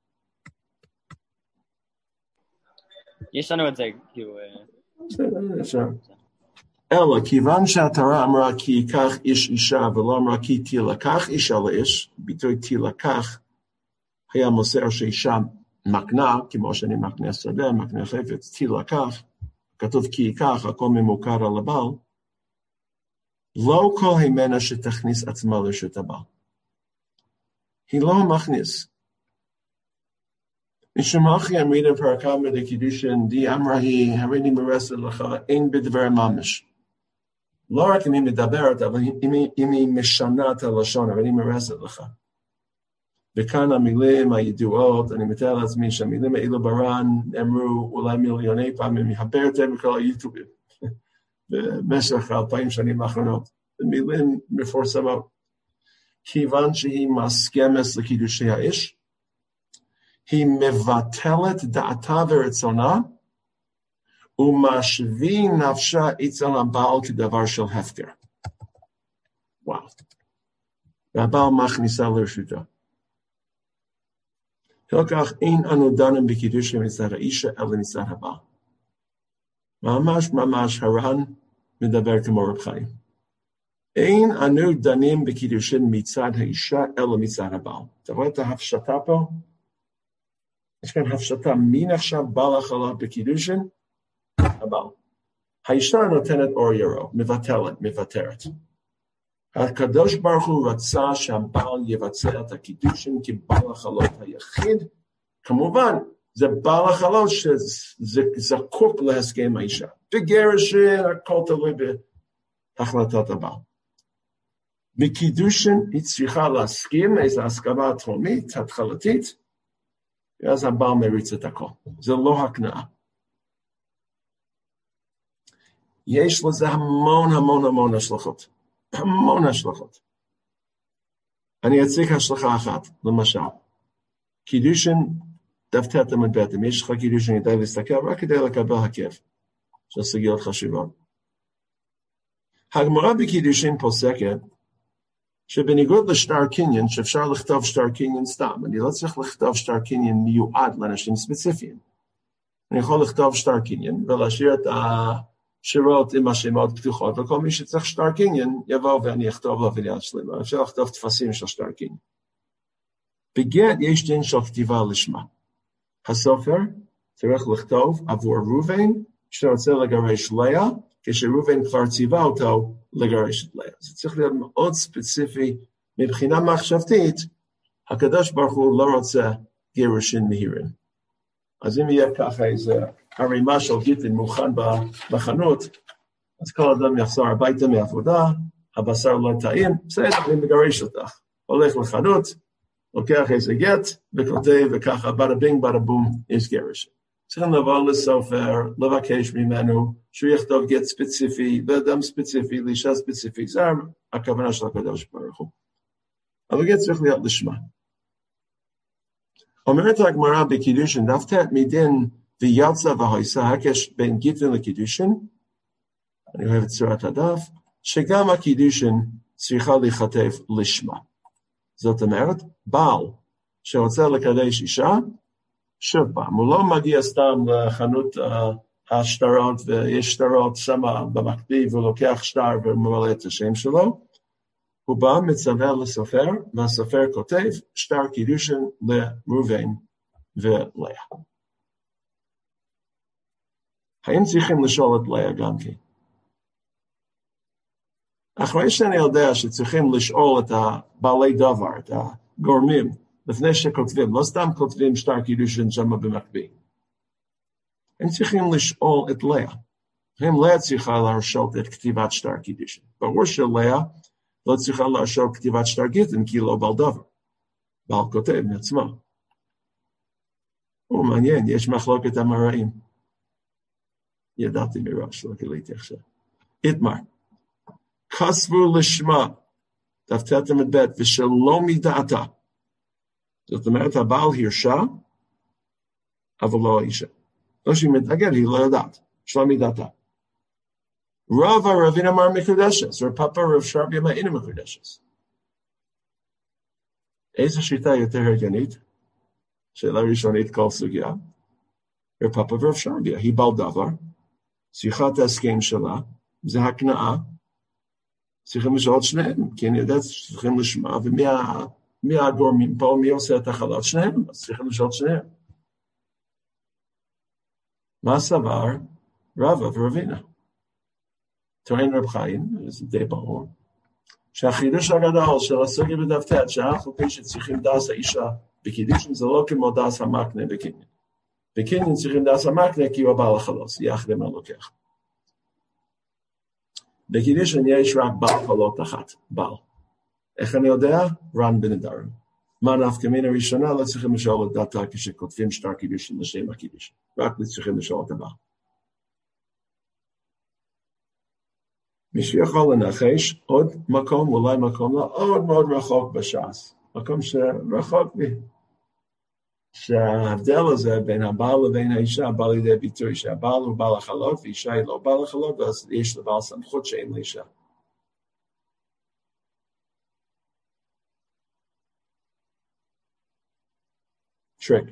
יש לנו את זה, כאילו... בסדר, אפשר. אלא, כיוון שהתורה אמרה כי ייקח איש אישה, ולא אמרה כי תילקח אישה לאיש, ביטוי תילקח, היה מוסר שאישה מקנה, כמו שאני מקנה שדה, מקנה חפץ, תילקח, כתוב כי ייקח, הכל ממוקד על הבעל, לא כל הימנה שתכניס עצמה לרשות הבעל. היא לא מכניס. משמחי אמרינה פרקה מדי קידושין, די אמרה היא, הריני מרסת לך, אין בדבר ממש. לא רק אם היא מדברת, אבל אם היא משנה את הלשון, אבל היא מרסת לך. וכאן המילים הידועות, אני מתאר לעצמי שהמילים האלו ברן אמרו אולי מיליוני פעמים, הרבה יותר מכל היוטיובים, במשך 2000 שנים האחרונות. מילים מפורסמות. כיוון שהיא מסכמת לקידושי האיש, היא מבטלת דעתה ורצונה, ומשווה נפשה אצל הבעל כדבר של הפקר. וואו. והבעל מכניסה לרשותו. כך אין אנו דנים בקידושין מצד האישה, אלא מצד הבעל. ממש הר"ן מדבר כמו רב חיים. אין אנו דנים בקידושין מצד האישה, אלא מצד הבעל. אתה רואה את ההפשטה פה? יש כאן הפשטה, מי נחשב בעל החלה בקידושין? הבעל. האישה נותנת אור ירוק, מוותרת. הקדוש ברוך הוא רצה שהבעל יבצע את הקידושין כבעל החלות היחיד. כמובן, זה בעל החלות שזקוק להסכם האישה. בגירושין, הכל תלוי בהחלטת הבעל. בקידושין היא צריכה להסכים איזו הסכמה תהומית, התחלתית, ואז הבעל מריץ את הכל. זה לא הקנאה. יש לזה המון השלכות. המון השלכות. אני אציג השלכה אחת, למשל. קידושין, דווקא המדבטים, יש לך קידושין, ידעי להסתכל, רק כדי לקבל הכיף, של סוגיות חשובות. הגמרא בקידושין פוסקת, שבניגוד לשטר קניין, שאפשר לכתוב שטר קניין סתם, אני לא צריך לכתוב שטר קניין מיועד לאנשים ספציפיים. אני יכול לכתוב שטר קניין, ולהשאיר את השירות עם השמות פתוחות, וכל מי שצריך שטר קניין, יבוא ואני אכתוב לו וליד שלמה. אפשר לכתוב תפסים של שטר קניין. בגט יש דין של כתיבה לשמה. הסופר צריך לכתוב עבור ראובן, שרוצה לגרש לאה, כשראובן כבר ציווה אותו לגרש את לאה. זה צריך להיות מאוד ספציפי, מבחינה מחשבתית, הקדוש ברוך הוא לא רוצה גירושין מהירים. אז אם יהיה ככה איזה ערימה של גיטין מוכן בחנות, אז כל אדם יחזור הביתה מעבודה, הבשר לא טעים, בסדר, אני מגרש אותך. הולך לחנות, לוקח איזה גט, וכותב וככה, בדה בינג, בדה בום, יש גירושין. צריכים לבוא לסופר, לבקש ממנו, שהוא יכתוב גט ספציפי, לאדם ספציפי, לאישה ספציפית, זה הכוונה של הקדוש ברוך הוא. אבל גט צריך להיות לשמה. אומרת הגמרא בקידושין, דווקא מדין ויצא והויסה, הקש בין גיטין לקידושין, אני אוהב את צורת הדף, שגם הקידושין צריכה להיכתב לשמה. זאת אומרת, בעל שרוצה לקדש אישה, שוב פעם, הוא לא מגיע סתם לחנות השטרות, ויש שטרות שם במקפיא, והוא לוקח שטר וממלא את השם שלו, הוא בא, מצווה לסופר, והסופר כותב שטר קידושין לראובן ולאה. האם צריכים לשאול את לאה גם כן? אחרי שאני יודע שצריכים לשאול את הבעלי דבר, את הגורמים, לפני שכותבים, לא סתם כותבים שטר קידושין שם במקפיא. הם צריכים לשאול את לאה. האם לאה צריכה להרשות את כתיבת שטר קידושין? ברור שלאה לא צריכה להרשות כתיבת שטר גיטין, כי לא בעל דבר. בעל כותב מעצמו. הוא מעניין, יש מחלוקת אמראים. ידעתי מראש, לא גיליתי עכשיו. איתמר. כסבו לשמה, דף ט' ושלא מדעתה. זאת אומרת, הבעל הרשה, אבל לא האישה. לא שהיא מתנגד, היא לא יודעת. שלא מדעתה. רב הרבין אמר מקודשת, ופאפה רב שרבי אמר אינה מקודשת. איזו שיטה יותר הגיונית? שאלה ראשונית כל סוגיה. ופאפה ורב שרבי, היא בעל דבר, צריכה את ההסכם שלה, זה הקנאה, צריכים לשאול שניהם, כי אני יודעת שצריכים לשמוע, ומי הגורמים פה, מי עושה את החלת שניהם, אז צריכים לשאול שניהם. מה סבר? רבא ורבינה. טוען רב חיים, זה די ברור, שהחידוש הגדול של הסוגיה בדף ט' שאנחנו שצריכים דעת האישה בקידושין, זה לא כמו דעת המקנה בקניין. בקניין צריכים דעת המקנה כי הוא הבעל החלוס, יחד עם הלוקח. בקידושין יש רק בעל חלות אחת, בעל. איך אני יודע? רן בנדרים. מה נפקא מינה ראשונה? לא צריכים לשאול את דעתה כשכותבים שטר קידושין לשם הקידושין. רק צריכים לשאול את הבעל. מישהו יכול לנחש עוד מקום, אולי מקום מאוד מאוד רחוק בש"ס. מקום שרחוק לי. שההבדל הזה בין הבעל לבין האישה בא לידי ביטוי, שהבעל הוא בעל החלות ואישה היא לא בעל החלות, ואז יש לבעל סמכות שאין לאישה. טריק.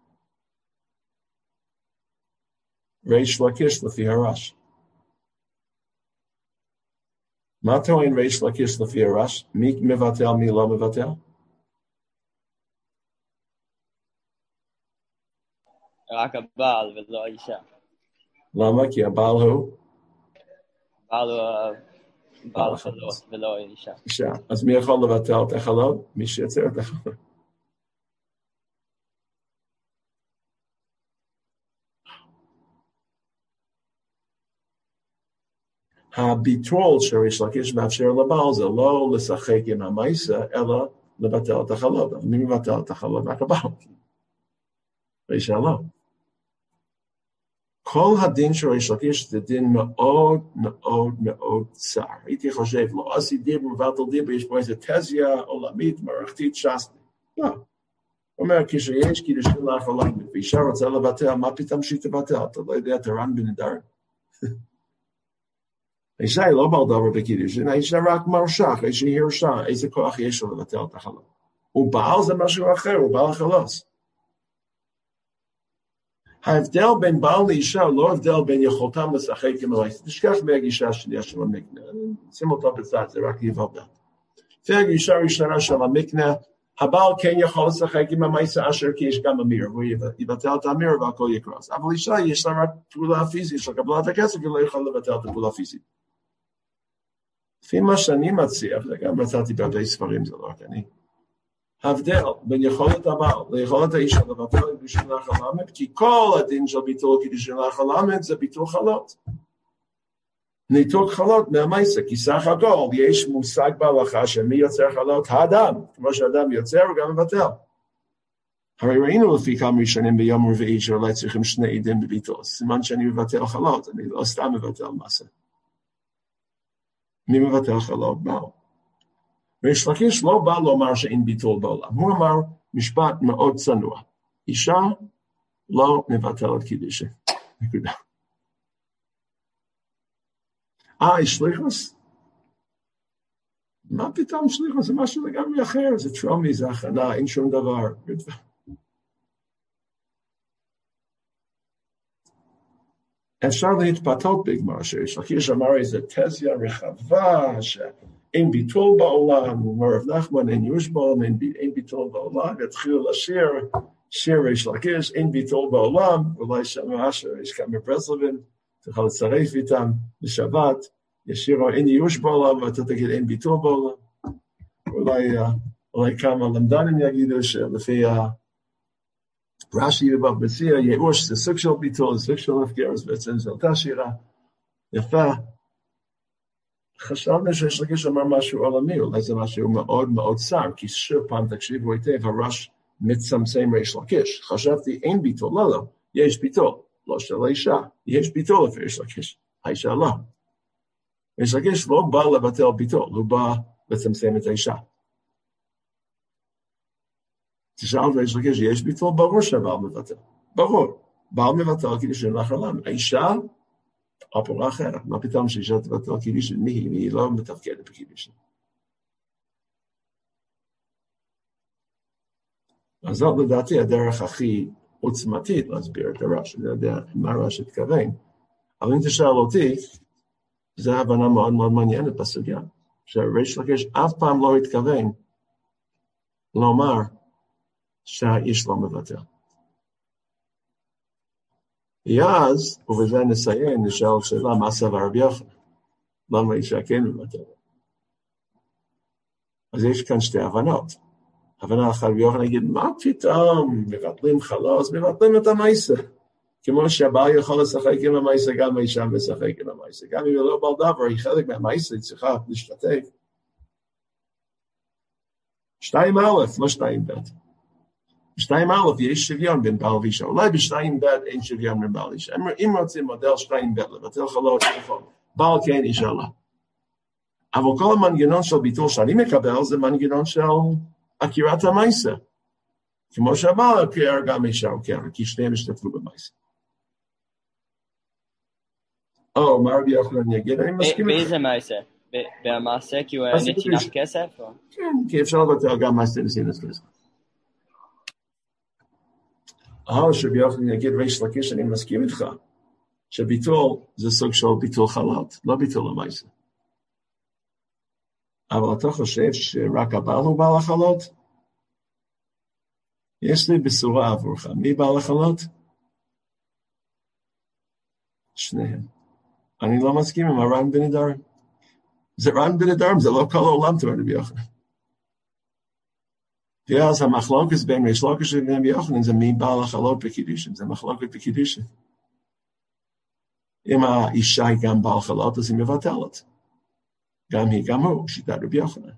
ריש לקיש לפי הרש. מה טוען ריש לקיש לפי הרש? מי מבטל, מי לא מבטל? רק הבעל ולא האישה. למה? כי הבעל הוא? הבעל הוא בעל החלות ולא האישה. אישה. אז מי יכול לבטל את החלות? מי שיוצר את החלות. הביטול של ריש לקיש מאפשר לבעל זה לא לשחק עם המייסה, אלא לבטל את החלות. מי מבטל את החלות? רק הבעל. ואישה לא. כל הדין של ריש לקיש זה דין מאוד מאוד מאוד צר. הייתי חושב, לא עשי דיבר ובטל דיבר, יש פה איזו תזיה עולמית, מערכתית, ש"סנית. לא. הוא אומר, כשיש קידושין לאחרונים, ואישה רוצה לבטל, מה פתאום שהיא תבטל? אתה לא יודע, אתה רן בנדרים. האישה היא לא בעל דבר בקידושין, האישה רק מרשה, אחרי שהיא הרשה, איזה כוח יש לו לבטל את החלות. הוא בעל זה משהו אחר, הוא בעל החלוס. ההבדל בין בעל לאישה לא הבדל בין יכולתם לשחק עם המייסה. תשכח מהגישה שלי של המקנה, שים אותו בצד, זה רק יבלדה. לפי הגישה הראשונה של המקנה, הבעל כן יכול לשחק עם המייסה אשר כי יש גם אמיר, והוא יבטל את האמיר והכל יקרוס. אבל אישה יש לה רק פעולה פיזית של קבלת הכסף, היא לא יכולה לבטל את הפעולה הפיזית. לפי מה שאני מציע, וגם מצאתי בהרבה ספרים, זה לא רק אני, הבדל בין יכולת הבעל ליכולת האישה לבטל קידושין לאחרונים, כי כל הדין של ביטול קידושין לאחרונים זה ביטול חלות. ניתוק חלות מהמייסה, כי סך הכל יש מושג בהלכה שמי יוצר חלות? האדם. כמו שאדם יוצר הוא גם מבטל. הרי ראינו לפי כמה ראשונים ביום רביעי שאולי צריכים שני עדים בביטול. סימן שאני מבטל חלות, אני לא סתם מבטל מסה. מי מבטל חלות? מה? ריש לקיש לא בא לומר שאין ביטול בעולם. הוא אמר משפט מאוד צנוע. אישה לא מבטלת קידושין. נקודה. שליחוס? מה פתאום שליחוס? זה משהו לגמרי אחר. זה טרומי, זה הכנה, אין שום דבר. אפשר להתפתות בגמר שריש לקיש אמר איזו תזיה רחבה שאין ביטול בעולם, מרב נחמן, אין יושבולם, אין ביטול בעולם, יתחילו לשיר, שיר ריש לקיש, אין ביטול בעולם, אולי שמע שיש כמה ברסלבים, תוכל לצרף איתם בשבת, ישירו אין ייאוש בעולם, ואתה תגיד אין ביטול בעולם. אולי כמה למדנים יגידו שלפי רש"י ובבא מציעא, ייאוש זה סוג של ביטול, זה סוג של הפקר, אז בעצם זו אותה שירה. יפה. חשבנו שיש לקיש אמר משהו עולמי, אולי זה משהו מאוד מאוד צר, כי שוב פעם תקשיבו היטב, הרש מצמצם ריש לקיש. חשבתי אין ביטול, לא, יש ביטול. לא של האישה, יש ביטול לפי ריש לקיש, האישה לא. ריש לקיש לא בא לבטל ביטול, הוא בא לצמצם את האישה. תשאל ריש לקיש, יש ביטול? ברור שהבעל מבטל, ברור. בעל מבטל קידושין לאחרונים. האישה, הפעולה אחרת, מה פתאום שאישה תבטל קידושין? היא לא מתפקדת בקידושין. אז זאת לדעתי הדרך הכי עוצמתית להסביר את הרש, אני יודע מה הרש התכוון. אבל אם תשאל אותי, זו הבנה מאוד מאוד מעניינת בסוגיה, שריש לקיש אף פעם לא התכוון לומר שהאיש לא מבטל. אז, ובזה נסיים, נשאל שאלה, מה סבר רבי יוחנן? למה אישה כן מבטל? אז יש כאן שתי הבנות. הבנה אחת רבי יוחנן יגיד, מה פתאום מבטלים חלוס, מבטלים את המייסה. כמו שהבעל יכול לשחק עם המייסה, גם האישה משחק עם המייסה. גם אם היא לא בעל דבר, היא חלק מהמייסה, היא צריכה להשתתף. 2(א), לא 2(ב). ב-2(א) יש שוויון בין בעל ואישה. אולי ב-2(ב) אין שוויון בין בעל ואישה. אם רוצים מודל 2(ב), לבטל חלות, בעל כן, אישה לא. אבל כל המנגנון של ביטול שאני מקבל, זה מנגנון של עקירת המייסה. כמו שהבעל עקר, גם אישה עקר, כי שניהם השתתפו במייסה. מה רבי יוחנן יגיד? אני מסכים איתך. באיזה מעשה? במעשה כי הוא נתינת כסף? כן, כי אפשר לבטל גם מעשה נתינת כסף. שרבי יוחנן יגיד ריש לקיש, אני מסכים איתך, שביטול זה סוג של ביטול חלת, לא ביטול המעשה. אבל אתה חושב שרק הבעל הוא בעל החלות? יש לי בשורה עבורך. מי בעל החלות? שניהם. אני לא מסכים עם הר"ן בן אדרם. זה ר"ן בן אדרם, זה לא כל העולם תורה רבי יוחנן. ואז המחלוקת בין ריש לקיש ורבי יוחנן זה מי בעל החלות בקידושין, זה מחלוקת בקידושין. אם האישה היא גם בעל חלות, אז היא מבטלת. גם היא, גם הוא, שיטת רבי יוחנן.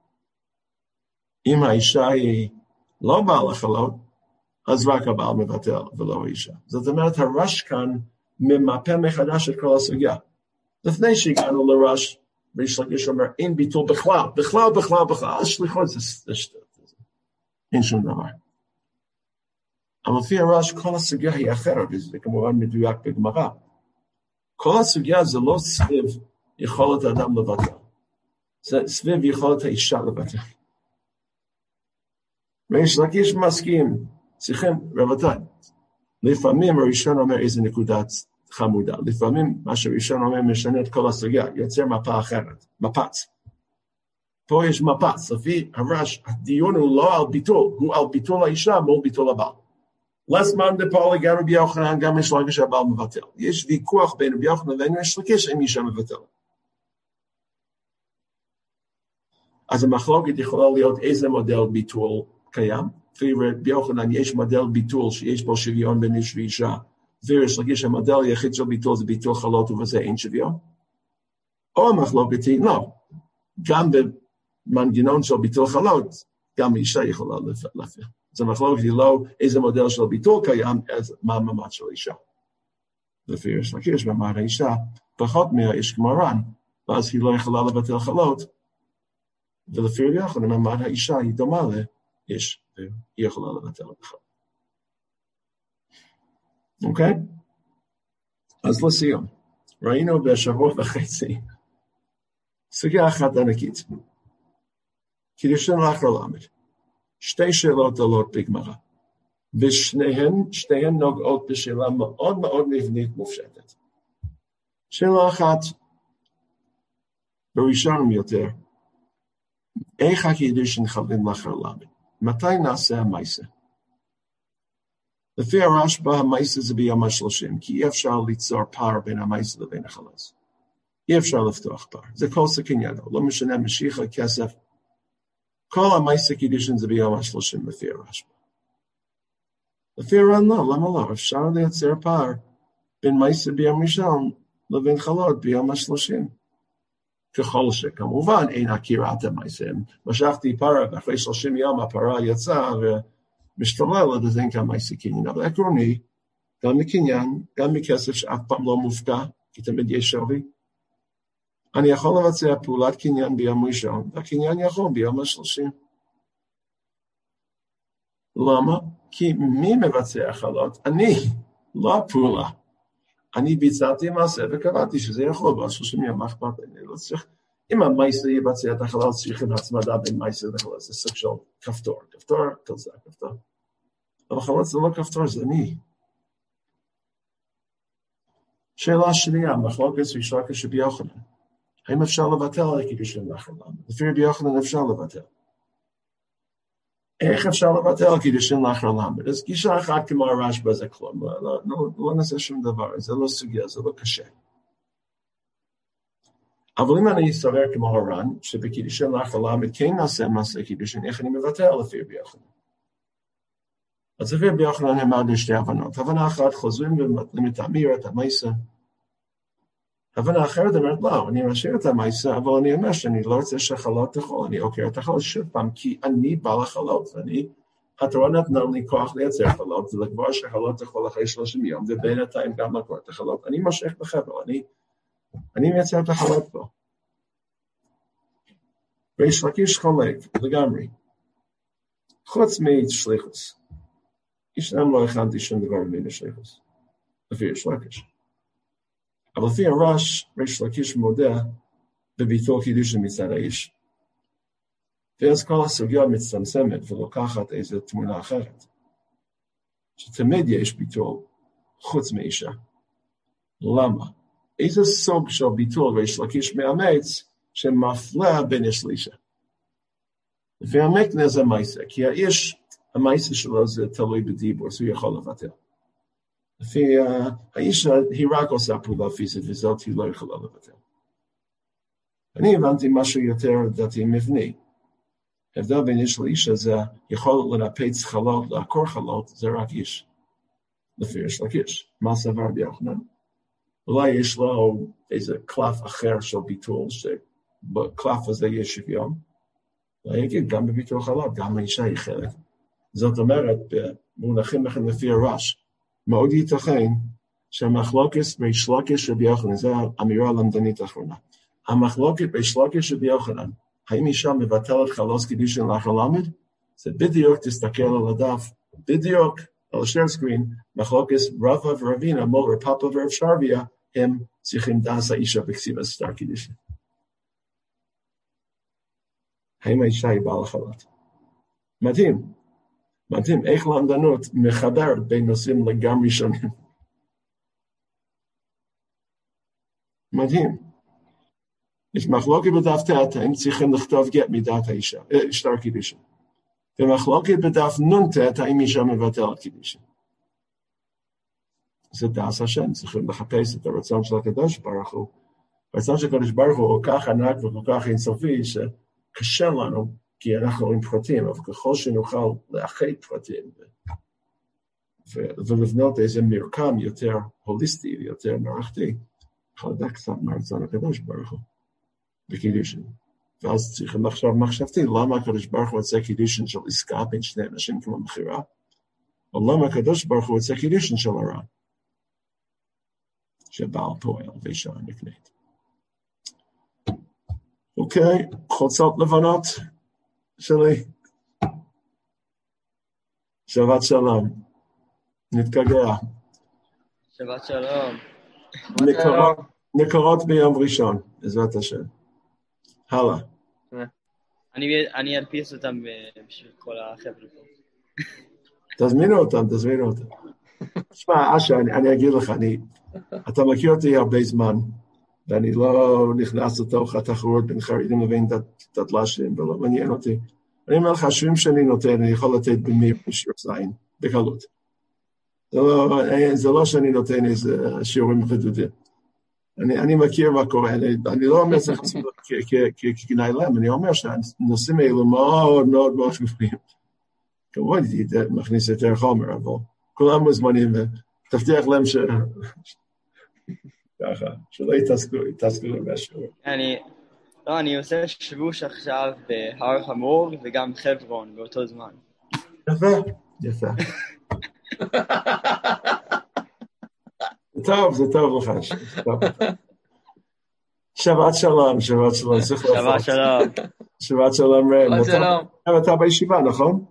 אם האישה היא לא בעל החלות, אז רק הבעל מבטל ולא האישה. זאת אומרת, הרש כאן ממפה מחדש את כל הסוגיה. לפני שהגענו לרש, ריש לקיש אומר, אין ביטול בכלל, השליחות זה שטות. אין שום דבר. אבל לפי הרש, כל הסוגיה היא אחרת, וזה כמובן מדויק בגמרא. כל הסוגיה זה לא סביב יכולת האדם לבטל. זה סביב יכולת האישה לבטל. ריש לקיש מסכים, צריכים, רבותיי, לפעמים הראשון אומר איזה נקודת חמודה, לפעמים מה שהראשון אומר משנה את כל הסוגיה, יוצר מפה אחרת, מפץ. פה יש מפץ, לפי הרש, הדיון הוא לא על ביטול, הוא על ביטול האישה מול ביטול הבעל. לסמן דפולי גם רבי יוחנן, גם ריש לקיש הבעל מבטל. יש ויכוח בין רבי יוחנן לבין ריש לקיש אם אישה מבטל. אז המחלוקת יכולה להיות איזה מודל ביטול קיים. לפי רבי יוחנן יש מודל ביטול שיש בו שוויון בין איש ואישה, וריש לקיש המודל היחיד של ביטול זה ביטול חלות ובזה אין שוויון. או המחלוקת היא לא, גם במנגנון של ביטול חלות, גם אישה יכולה להפעיל. אז המחלוקת היא לא איזה מודל של ביטול קיים, אז מה המעמד של אישה. לפי ריש לקיש מעמד האישה פחות מהאיש כמו ר"ן, ואז היא לא יכולה לבטל חלות, ולפי רבי יוחנן מעמד האישה היא דומה לאיש, והיא יכולה לבטל בכלל. אוקיי? אז לסיום, ראינו בשבוע וחצי סוגיה אחת ענקית. קידושין לאחר למד. שתי שאלות עולות בגמרא, ושתיהן נוגעות בשאלה מאוד מאוד מבנית מופשטת. שאלה אחת, בראשון יותר, איך הקידושין חלים לאחר למד? מתי נעשה המייסה? לפי הרשב"א, המייסה זה ביום ה-30, כי אי אפשר ליצור פער בין המייסה לבין החלס. אי אפשר לפתוח פער, זה כל סכיניינו, לא משנה משיחה, כסף, כל המייסה קידושין זה ביום ה-30 לפי הרשב"א. לפי הר"ן לא, למה לא? אפשר לייצר פער בין מייסה ביום ראשון לבין חלות ביום ה-30. ככל שכמובן אין עקירת המייסה. משכתי פרה, ואחרי 30 יום הפרה יצאה ומשתוללת, אז אין כאן מייסה קניין. אבל עקרוני, גם מקניין, גם מכסף שאף פעם לא מופקע, כי תמיד יש שווי. אני יכול לבצע פעולת קניין ביום ראשון, והקניין יכול ביום ה-30. למה? כי מי מבצע חלות? אני, לא הפעולה. אני ביצעתי מעשה וקבעתי שזה יכול ב-30 יום אכפת. אני לא צריך, אם המייסה יבצע את החלות, צריכים הצמדה בין מייסה לחלות, זה סוג של כפתור, כזה, כפתור. אבל חלות זה לא כפתור, זה אני. שאלה שנייה, מחלוקת ריש לקיש ורבי יוחנן. האם אפשר לבטל על קידושין לאחר למד? לפי רבי יוחנן אפשר לבטל. איך אפשר לבטל על קידושין לאחר למד? אז גישה אחת כמו הרשב"א זה כלום, לא נעשה שום דבר, זה לא סוגיה, זה לא קשה. אבל אם אני סובר כמו הר"ן, שבקידושין לאחר למד כן נעשה מעשה קידושין, איך אני מבטל לפי רבי יוחנן? אז רבי יוחנן העמד לשתי הבנות. הבנה אחת, חוזרים ומתנים את האמיר, את המייסה. הבנה אחרת אומרת, לא, אני משאיר את המייסה, אבל אני אומר שאני לא רוצה שחלות תאכול, אני עוקר את החלות שוב פעם, כי אני בעל החלות, התורה נתנה לי כוח לייצר חלות, ולקבוע שחלות תאכול אחרי 30 יום, ובינתיים גם לקבוע את החלות. אני משך בחבל, אני מייצר את החלות פה. ריש לקיש חולק, לגמרי. חוץ משליחוס. ישנם לא הכנתי שום דבר מן השליחוס. לפי ריש לקיש. אבל לפי הרש, ריש לקיש מודה בביטול קידושין מצד האיש. ואז כל הסוגיה מצטמצמת ולוקחת איזו תמונה אחרת. שתמיד יש ביטול חוץ מאישה. למה? איזה סוג של ביטול ריש לקיש מאמץ שמפלה בין איש לאישה. לפי המקנה זה מייסה, כי האיש, המייסה שלו זה תלוי בדיבור, אז הוא יכול לבטל. לפי האישה, היא רק עושה פעולה פיזית, וזאת היא לא יכולה לבטל. אני הבנתי משהו יותר דתי מבני. ההבדל בין איש לאישה זה יכול לנפץ חלות, לעקור חלות, זה רק איש. לפי ריש לקיש. מה סבר רבי יוחנן? אולי יש לו איזה קלף אחר של ביטול, שבקלף הזה יש שוויון. אולי יגיד, גם בביטול חלות, גם האישה היא חלק. זאת אומרת, במונחים לכם לפי הרש, מאוד ייתכן שהמחלוקת ריש לקיש רבי יוחנן, זו האמירה הלמדנית האחרונה. המחלוקת ריש לקיש רבי יוחנן, האם אישה מבטלת חלות קידושין לאחר למד? זה בדיוק, תסתכל על הדף, בדיוק על השאר סקרין, מחלוקת רבא ורבינה מול רב פאפא ורב שרביה, הם צריכים דעס האישה בכסיבה סתר קידושין. האם האישה היא בעל החלת? מדהים, איך למדנות מחברת בין נושאים לגמרי שונים. מדהים. יש מחלוקת בדף ת' האם צריכים לכתוב גט מדעת האישה, שטר קידושין. ומחלוקת בדף נ' ת' האם אישה מבטלת קידושין. זה דעס השם, צריכים לחפש את הרצון של הקדוש ברוך הוא. הרצון של הקדוש ברוך הוא כל כך ענק וכל כך אינסופי שקשה לנו, כי אנחנו עם פרטים, אבל ככל שנוכל לאחד פרטים ולבנות איזה מרקם יותר הוליסטי ויותר מערכתי, יכול לדעת קצת מהרצון הקדוש ברוך הוא. בקידושין. ואז צריכים לחשוב מחשבתי, למה הקדוש ברוך הוא רוצה קידושין של עסקה בין שני אנשים כמו מחירה? או למה הקדוש ברוך הוא רוצה קידושין של הרע? שבעל פועל ואישה נקנית. אוקיי, חולצות לבנות שלי. שבת שלום. נתקגע. שבת שלום. נקורות ביום ראשון, בעזרת השם. הלאה. אני אדפיס אותם בשביל כל החבר'ה פה. תזמינו אותם. תשמע, אשה, אני אגיד לך, אתה מכיר אותי הרבה זמן, ואני לא נכנס לתוך התחרות בין חרדים לבין דתל"שים, ולא מעניין אותי. אני אומר לך, השיעורים שאני נותן, אני יכול לתת במיר בשיעור זין, בקלות. זה לא שאני נותן איזה שיעורים חדודים. אני מכיר מה קורה, אני לא אומר זה כגנאי להם, אני אומר שהנושאים האלו מאוד מאוד מאוד חשובים. כמובן, מכניס יותר חומר, אבל כולם מוזמנים, ותבטיח להם ככה, שלא יתעסקו בשיעור. אני עושה שבוש עכשיו בהר חמור וגם חברון באותו זמן. יפה. זה טוב לך. שבת שלום. שבת שלום. רב. אתה בישיבה, נכון?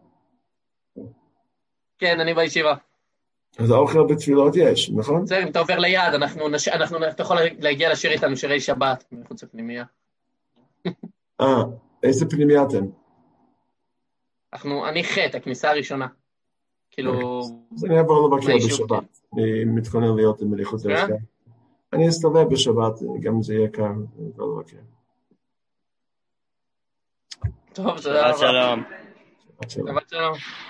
כן, אני בישיבה. אז האוכל בתפילות יש, נכון? בסדר, אם אתה עובר ליד, אתה יכול להגיע לשיר איתנו שירי שבת, מחוץ לפנימיה. איזה פנימיה אתם? אני חטא, הכניסה הראשונה. כאילו... אז אני אעבור לבקר בשבת. אני מתכונן להיות עם מליחות להסגר. אני אסתובב בשבת, גם אם זה יהיה קר, אני אעבור לבקר. טוב, תודה רבה. שבת שלום. שבת שלום.